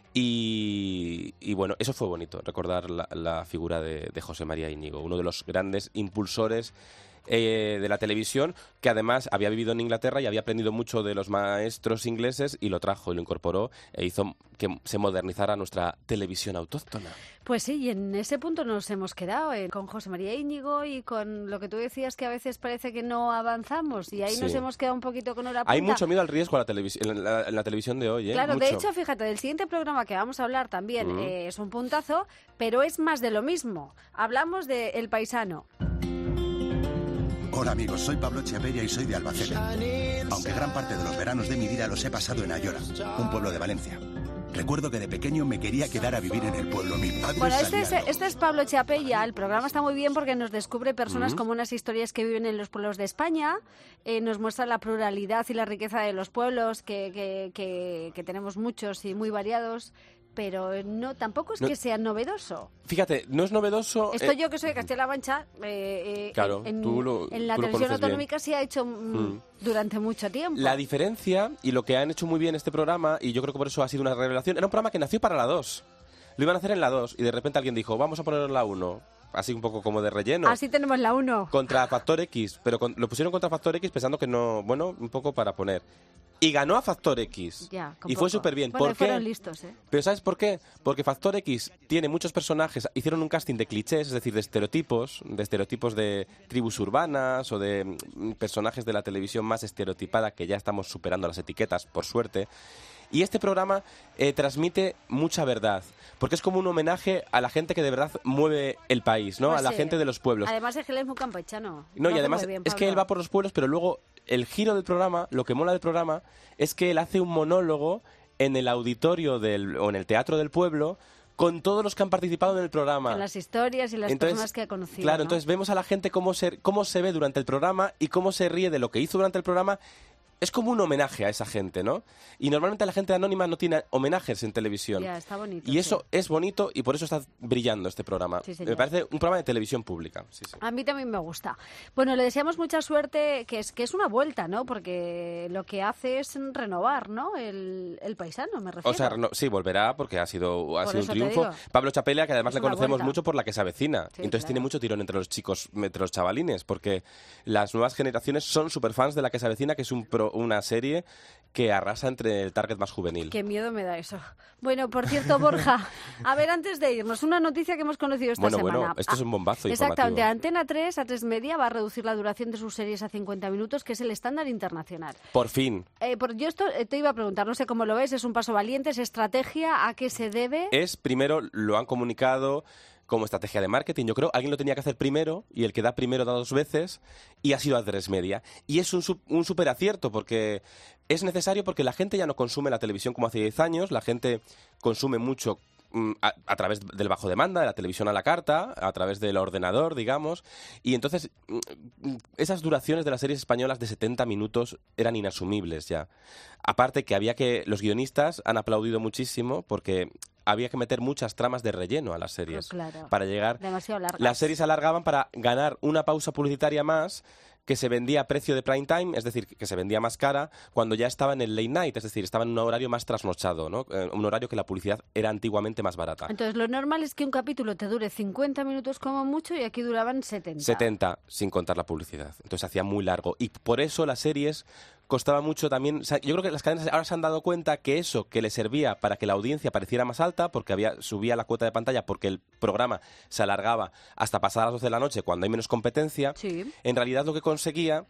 Y bueno, eso fue bonito, recordar la figura de José María Íñigo, uno de los grandes impulsores de la televisión, que además había vivido en Inglaterra y había aprendido mucho de los maestros ingleses y lo trajo y lo incorporó e hizo que se modernizara nuestra televisión autóctona. Pues sí, y en ese punto nos hemos quedado con José María Íñigo y con lo que tú decías, que a veces parece que no avanzamos, y ahí Sí. nos hemos quedado un poquito con hora punta. Hay mucho miedo al riesgo en la televisión de hoy, ¿eh? Claro, Mucho. de hecho, fíjate, del siguiente programa que vamos a hablar también es un puntazo, pero es más de lo mismo. Hablamos de El Paisano. Hola amigos, soy Pablo Echeverría y soy de Albacete. Aunque gran parte de los veranos de mi vida los he pasado en Ayora, un pueblo de Valencia. Recuerdo que de pequeño me quería quedar a vivir en el pueblo. Mi padre Bueno, salía este es Pablo Chiapella. El programa está muy bien porque nos descubre personas como unas historias que viven en los pueblos de España, nos muestra la pluralidad y la riqueza de los pueblos, que tenemos muchos y muy variados, pero no tampoco es que sea novedoso. Fíjate, no es novedoso... Esto yo que soy de Castilla-La Mancha, Claro, en tú la lo televisión conoces autonómica se ha hecho durante mucho tiempo. La diferencia, y lo que han hecho muy bien este programa, y yo creo que por eso ha sido una revelación, era un programa que nació para la 2. Lo iban a hacer en la 2, y de repente alguien dijo, vamos a ponerlo en la 1. Así un poco como de relleno. Así tenemos la 1. Contra Factor X, pero lo pusieron contra Factor X pensando que no, bueno, un poco para poner. Y ganó a Factor X. Ya, con y fue poco. súper bien. Bueno, ¿Por fueron qué? listos, ¿eh? Pero ¿sabes por qué? Porque Factor X tiene muchos personajes, hicieron un casting de clichés, es decir, de estereotipos de tribus urbanas o de personajes de la televisión más estereotipada, que ya estamos superando las etiquetas, por suerte. Y este programa transmite mucha verdad, porque es como un homenaje a la gente que de verdad mueve el país, ¿no? Pues a la sí. gente de los pueblos. Además es que él es muy campechano. No, Lo y hace además muy bien, es que él Pablo. va por los pueblos, pero luego el giro del programa, lo que mola del programa, es que él hace un monólogo en el auditorio o en el teatro del pueblo con todos los que han participado en el programa. Con las historias y las Entonces, personas que ha conocido. Claro, ¿no? entonces vemos a la gente cómo se ve durante el programa y cómo se ríe de lo que hizo durante el programa. Es como un homenaje a esa gente, ¿no? Y normalmente la gente anónima no tiene homenajes en televisión. Ya, está bonito. Y eso sí. es bonito y por eso está brillando este programa. Sí, señor. Me parece un programa de televisión pública. Sí, sí. A mí también me gusta. Bueno, le deseamos mucha suerte, que es una vuelta, ¿no? Porque lo que hace es renovar, ¿no? El paisano, me refiero. O sea, sí, volverá porque ha sido un eso te triunfo. digo. Pablo Chapela, que además Es le una conocemos vuelta. mucho por La que se avecina. Sí, Entonces claro. tiene mucho tirón entre los chicos, entre los chavalines, porque las nuevas generaciones son superfans de La que se avecina, que es una serie que arrasa entre el target más juvenil. Qué miedo me da eso. Bueno, por cierto, Borja, a ver, antes de irnos, una noticia que hemos conocido esta semana. Bueno, esto es un bombazo Exactamente, informativo. Antena 3, A3 Media, va a reducir la duración de sus series a 50 minutos, que es el estándar internacional. Por fin. Yo esto te iba a preguntar, no sé cómo lo ves, es un paso valiente, es estrategia, ¿a qué se debe? Primero, lo han comunicado como estrategia de marketing. Yo creo alguien lo tenía que hacer primero y el que da primero da dos veces y ha sido A3 Media. Y es un súper acierto porque es necesario porque la gente ya no consume la televisión como hace 10 años, la gente consume mucho a través del bajo demanda, de la televisión a la carta, a través del ordenador, digamos, y entonces esas duraciones de las series españolas de 70 minutos eran inasumibles ya. Aparte que los guionistas han aplaudido muchísimo porque había que meter muchas tramas de relleno a las series. Claro. Para llegar... Demasiado largas. Las series se alargaban para ganar una pausa publicitaria más que se vendía a precio de prime time, es decir, que se vendía más cara cuando ya estaba en el late night, es decir, estaba en un horario más trasnochado, ¿no? Un horario que la publicidad era antiguamente más barata. Entonces, lo normal es que un capítulo te dure 50 minutos como mucho y aquí duraban 70. 70, sin contar la publicidad. Entonces se hacía muy largo. Y por eso las series costaba mucho también... O sea, yo creo que las cadenas ahora se han dado cuenta que eso que les servía para que la audiencia pareciera más alta, porque subía la cuota de pantalla, porque el programa se alargaba hasta pasar a las 12 de la noche cuando hay menos competencia, sí. En realidad lo que conseguía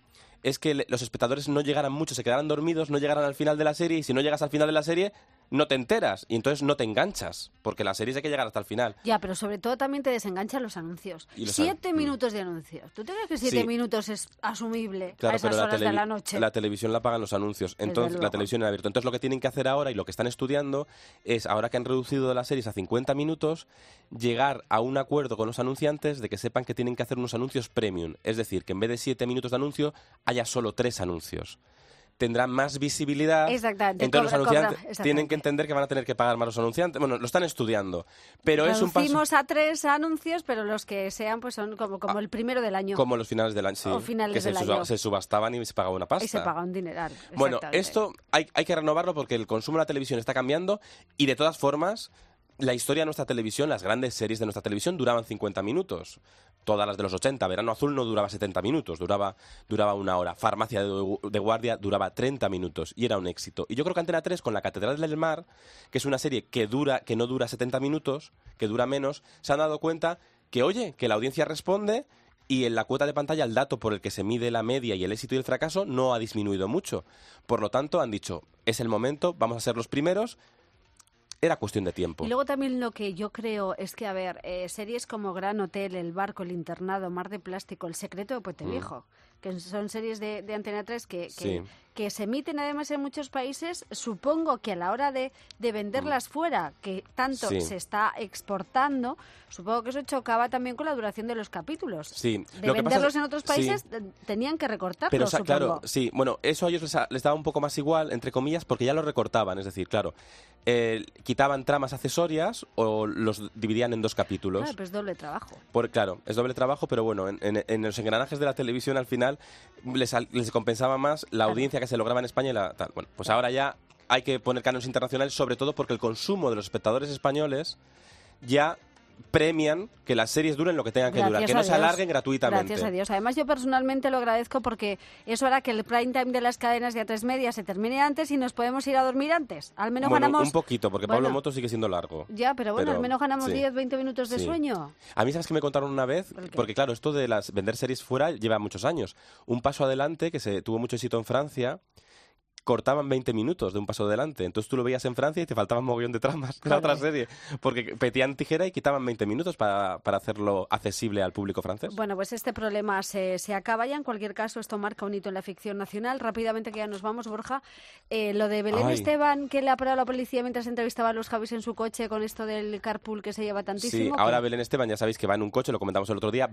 es que los espectadores no llegaran mucho, se quedaran dormidos, no llegaran al final de la serie, y si no llegas al final de la serie, no te enteras, y entonces no te enganchas, porque la serie hay que llegar hasta el final. Ya, pero sobre todo también te desenganchan los anuncios. 7 minutos de anuncios. ¿Tú crees que 7 minutos es asumible a esas horas de la noche? La televisión la pagan los anuncios, entonces la televisión en abierto. Entonces lo que tienen que hacer ahora y lo que están estudiando es, ahora que han reducido las series a 50 minutos, llegar a un acuerdo con los anunciantes de que sepan que tienen que hacer unos anuncios premium. Es decir, que en vez de 7 minutos de anuncio, haya solo 3 anuncios. Tendrán más visibilidad. Exactamente. Entonces los anunciantes tienen que entender que van a tener que pagar más los anunciantes. Bueno, lo están estudiando. Pero es un paso. Reducimos a 3 anuncios, pero los que sean pues son como el primero del año. Como los finales del año, sí. O finales del año. año. Se subastaban y se pagaba una pasta. Y se paga un dineral. Bueno, esto hay que renovarlo porque el consumo de la televisión está cambiando y de todas formas la historia de nuestra televisión, las grandes series de nuestra televisión duraban 50 minutos. Todas las de los 80. Verano Azul no duraba 70 minutos, duraba 1 hora. Farmacia de Guardia duraba 30 minutos y era un éxito. Y yo creo que Antena 3, con La Catedral del Mar, que es una serie que no dura 70 minutos, que dura menos, se han dado cuenta que, oye, que la audiencia responde y en la cuota de pantalla el dato por el que se mide la media y el éxito y el fracaso no ha disminuido mucho. Por lo tanto, han dicho, es el momento, vamos a ser los primeros. Era cuestión de tiempo. Y luego también lo que yo creo es que, a ver, series como Gran Hotel, El Barco, El Internado, Mar de Plástico, El Secreto de Puente Viejo, que son series de Antena 3 que se emiten además en muchos países, supongo que a la hora de venderlas fuera, que tanto se está exportando, supongo que eso chocaba también con la duración de los capítulos. Sí. De venderlos en otros países tenían que recortarlos, pero, supongo. Claro, sí. Bueno, eso a ellos les daba un poco más igual, entre comillas, porque ya lo recortaban. Es decir, claro, quitaban tramas accesorias o los dividían en 2 capítulos. Claro, pues es doble trabajo. Claro, es doble trabajo, pero bueno, en los engranajes de la televisión al final les compensaba más la audiencia que se lograba en España y la tal. Bueno, pues ahora ya hay que poner cánones internacionales, sobre todo porque el consumo de los espectadores españoles ya premian que las series duren lo que tengan que durar, que no se alarguen gratuitamente. Gracias a Dios. Además, yo personalmente lo agradezco porque eso hará que el prime time de las cadenas de A3 Media se termine antes y nos podemos ir a dormir antes. Al menos ganamos... un poquito, porque Pablo Moto sigue siendo largo. Ya, pero bueno, al menos ganamos 10, 20 minutos de sueño. A mí, ¿sabes qué me contaron una vez? Porque claro, esto de vender series fuera lleva muchos años. Un paso adelante, que se tuvo mucho éxito en Francia, cortaban 20 minutos de un paso adelante. Entonces tú lo veías en Francia y te faltaban un mogollón de tramas de la otra serie. Porque petían tijera y quitaban 20 minutos para hacerlo accesible al público francés. Bueno, pues este problema se acaba ya. En cualquier caso, esto marca un hito en la ficción nacional. Rápidamente, que ya nos vamos, Borja. Lo de Belén Esteban, que le ha parado la policía mientras entrevistaba a los Javis en su coche con esto del carpool que se lleva tantísimo. Sí, ahora Belén Esteban, ya sabéis que va en un coche, lo comentamos el otro día.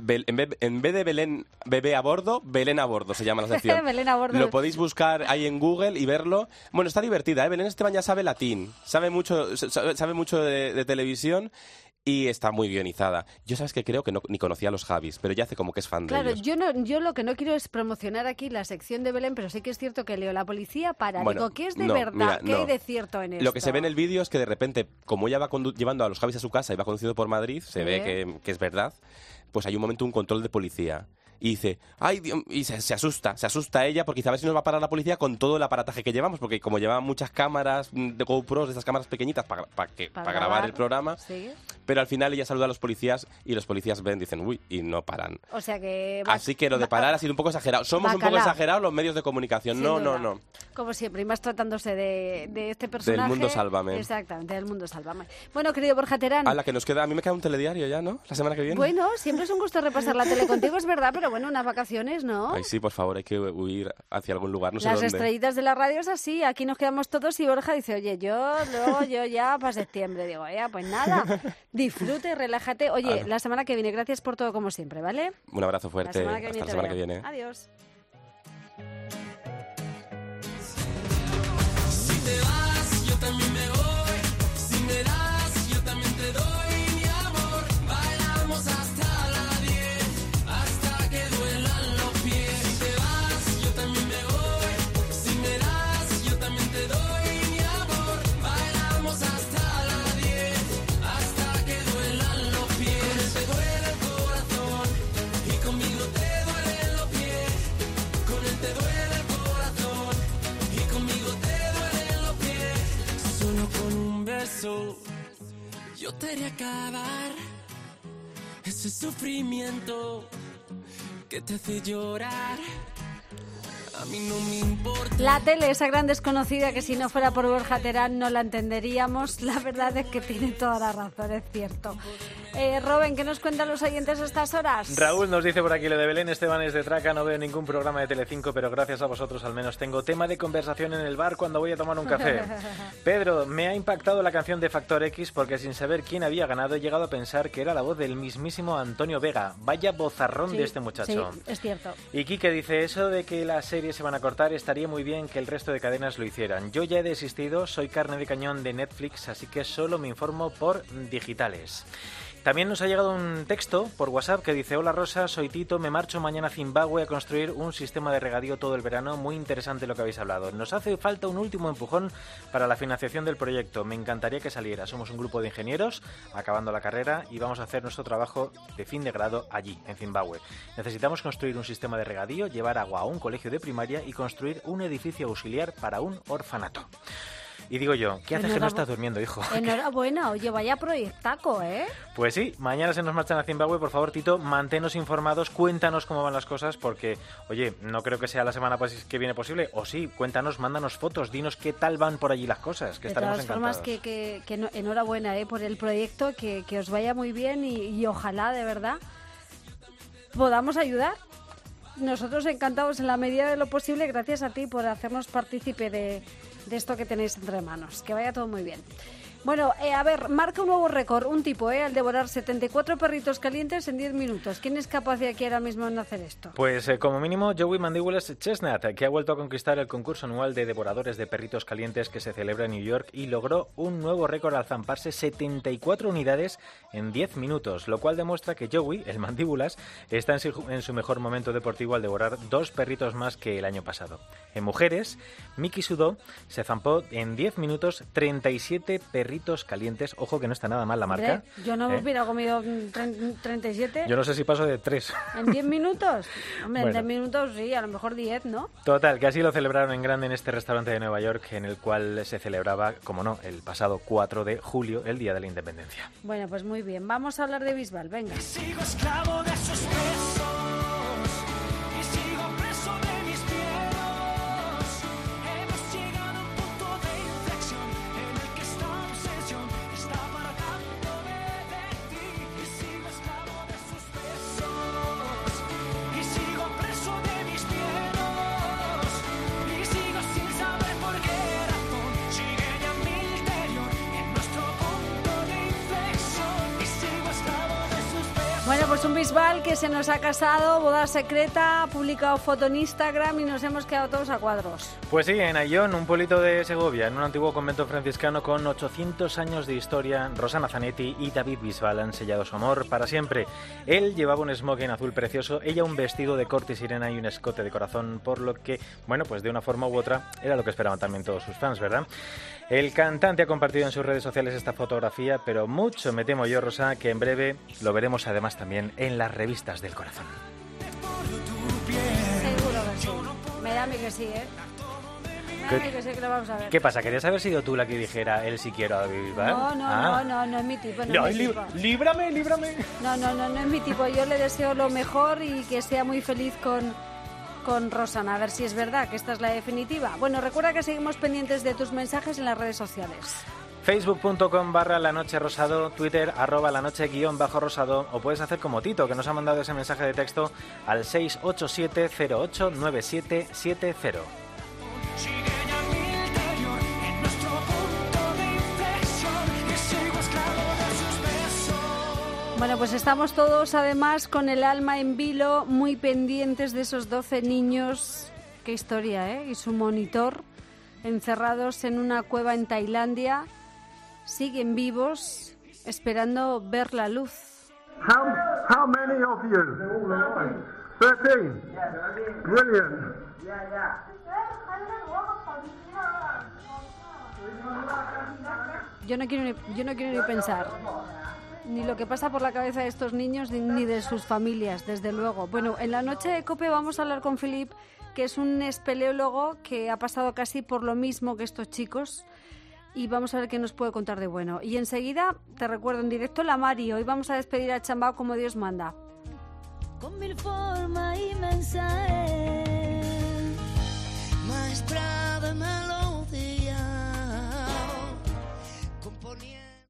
En vez de Belén, bebé a bordo, Belén a bordo se llama la sección. Belén a bordo. Lo podéis buscar ahí en Google y verlo. Bueno, está divertida, ¿eh? Belén Esteban ya sabe latín, sabe mucho de televisión y está muy guionizada. Yo sabes que creo que ni conocía a los Javis, pero ya hace como que es fan de ellos. Claro, yo lo que no quiero es promocionar aquí la sección de Belén, pero sí que es cierto que leo la policía para, digo, ¿qué es de verdad? ¿Qué hay de cierto en esto? Lo que se ve en el vídeo es que de repente, como ella va llevando a los Javis a su casa y va conduciendo por Madrid, se ve que es verdad, pues hay un momento, un control de policía. Y dice, ¡ay, Dios! Y se asusta ella porque dice, a ver si nos va a parar la policía con todo el aparataje que llevamos, porque como llevaban muchas cámaras de GoPros, de esas cámaras pequeñitas para grabar el programa, ¿sí? Pero al final ella saluda a los policías y los policías ven, dicen, uy, y no paran. O sea que... Así que lo de parar ha sido un poco exagerado. Somos un poco exagerados los medios de comunicación. No. Como siempre, y más tratándose de este personaje. Del mundo sálvame. Exactamente, del mundo sálvame. Bueno, querido Borja Terán. A la que nos queda, a mí me queda un telediario ya, ¿no? La semana que viene. Bueno, siempre es un gusto repasar la tele contigo, es verdad, pero bueno, unas vacaciones, ¿no? Ay, sí, por favor, hay que huir hacia algún lugar, no sé Las dónde. estrellitas de la radio es así, aquí nos quedamos todos y Borja dice, oye, yo ya para septiembre. Digo, ya, pues nada, disfrute, relájate. Oye, la semana que viene, gracias por todo como siempre, ¿vale? Un abrazo fuerte, hasta la semana que viene. Adiós. Si te vas, yo también me voy. Si me das, yo también te doy mi amor. Bailamos hasta las 10, hasta que duelan los pies. Si te vas, yo también me voy. Si me das, yo también te doy mi amor. Bailamos hasta las 10, hasta que duelan los pies. Te duele el corazón y conmigo te duelen los pies. Con él te duele el corazón y conmigo te duelen los pies. Solo con un beso yo te haré acabar ese sufrimiento que te hace llorar. A mí no me importa. La tele, esa gran desconocida que si no fuera por Borja Terán no la entenderíamos. La verdad es que tiene toda la razón, es cierto. Robin, ¿qué nos cuentan los oyentes a estas horas? Raúl nos dice por aquí lo de Belén Esteban es de Traca, no veo ningún programa de Telecinco, pero gracias a vosotros al menos tengo tema de conversación en el bar cuando voy a tomar un café. Pedro, me ha impactado la canción de Factor X porque sin saber quién había ganado he llegado a pensar que era la voz del mismísimo Antonio Vega. Vaya vozarrón de este muchacho. Sí, es cierto. Y Quique dice, eso de que las series se van a cortar estaría muy bien que el resto de cadenas lo hicieran. Yo ya he desistido, soy carne de cañón de Netflix, así que solo me informo por digitales. También nos ha llegado un texto por WhatsApp que dice: hola Rosa, soy Tito, me marcho mañana a Zimbabue a construir un sistema de regadío todo el verano. Muy interesante lo que habéis hablado. Nos hace falta un último empujón para la financiación del proyecto. Me encantaría que saliera. Somos un grupo de ingenieros acabando la carrera y vamos a hacer nuestro trabajo de fin de grado allí, en Zimbabue. Necesitamos construir un sistema de regadío, llevar agua a un colegio de primaria y construir un edificio auxiliar para un orfanato. Y digo yo, ¿qué haces que no estás durmiendo, hijo? Enhorabuena, oye, vaya proyectaco, ¿eh? Pues sí, mañana se nos marchan a Zimbabue. Por favor, Tito, manténnos informados, cuéntanos cómo van las cosas, porque, oye, no creo que sea la semana que viene posible. O sí, cuéntanos, mándanos fotos, dinos qué tal van por allí las cosas, que estaremos encantados. De todas formas, enhorabuena por el proyecto, que os vaya muy bien y ojalá, de verdad, podamos ayudar. Nosotros encantados en la medida de lo posible, gracias a ti por hacernos partícipe de esto que tenéis entre manos. Que vaya todo muy bien. Bueno, a ver, marca un nuevo récord, un tipo, al devorar 74 perritos calientes en 10 minutos. ¿Quién es capaz de aquí ahora mismo en hacer esto? Pues como mínimo Joey Mandíbulas Chestnut, que ha vuelto a conquistar el concurso anual de devoradores de perritos calientes que se celebra en New York y logró un nuevo récord al zamparse 74 unidades en 10 minutos, lo cual demuestra que Joey, el Mandíbulas, está en su mejor momento deportivo al devorar 2 perritos más que el año pasado. En mujeres, Miki Sudó se zampó en 10 minutos 37 perritos calientes. Ojo que no está nada mal la marca. Hombre, yo no me hubiera comido 37. Yo no sé si paso de 3. ¿En 10 minutos? Hombre, bueno. En 10 minutos sí, a lo mejor 10, ¿no? Total, que así lo celebraron en grande en este restaurante de Nueva York, en el cual se celebraba, como no, el pasado 4 de julio, el Día de la Independencia. Bueno, pues muy bien. Vamos a hablar de Bisbal, venga. Sigo esclavo de sus besos y sigo preso de mis miedos. Hemos llegado a un punto de inflexión en el que esta obsesión está apartándome de ti. Y sigo esclavo de sus besos y sigo preso de mis miedos. Y sigo sin saber por qué razón sigue ya mi interior en nuestro punto de inflexión. Y sigo esclavo de sus besos. Bueno, pues un Bisbal que se nos ha casado, boda secreta, ha publicado foto en Instagram y nos hemos quedado todos a cuadros. Pues sí, en Ayllón, un pueblito de Segovia, en un antiguo convento franciscano con 800 años de historia, Rosana Zanetti y David Bisbal han sellado su amor para siempre. Él llevaba un smoking azul precioso, ella un vestido de corte y sirena y un escote de corazón, por lo que, bueno, pues de una forma u otra era lo que esperaban también todos sus fans, ¿verdad? El cantante ha compartido en sus redes sociales esta fotografía, pero mucho me temo yo, Rosa, que en breve lo veremos además también en las revistas del corazón. Seguro que sí. Me da a mí que sí, ¿eh? Me da a mí que sí, que lo vamos a ver. ¿Qué pasa? ¿Querías haber sido tú la que dijera él si quiero a Bisbal? No es mi tipo, no es mi tipo. ¡Líbrame! No es mi tipo. Yo le deseo lo mejor y que sea muy feliz con Rosana, a ver si es verdad que esta es la definitiva. Bueno, recuerda que seguimos pendientes de tus mensajes en las redes sociales. Facebook.com/lanocherosado, Twitter @lanoche_rosado, o puedes hacer como Tito, que nos ha mandado ese mensaje de texto al 687089770. Bueno, pues estamos todos además con el alma en vilo, muy pendientes de esos 12 niños, qué historia, ¿eh? Y su monitor, encerrados en una cueva en Tailandia, siguen vivos, esperando ver la luz. How many of you? 13. Brilliant. Yo no quiero ni pensar ni lo que pasa por la cabeza de estos niños ni de sus familias, desde luego. Bueno, en la noche de COPE vamos a hablar con Philip, que es un espeleólogo que ha pasado casi por lo mismo que estos chicos, y vamos a ver qué nos puede contar de bueno. Y enseguida, te recuerdo, en directo la Mari, hoy vamos a despedir a Chambao como Dios manda. Con mil formas y mensajes, Sprawę melodii.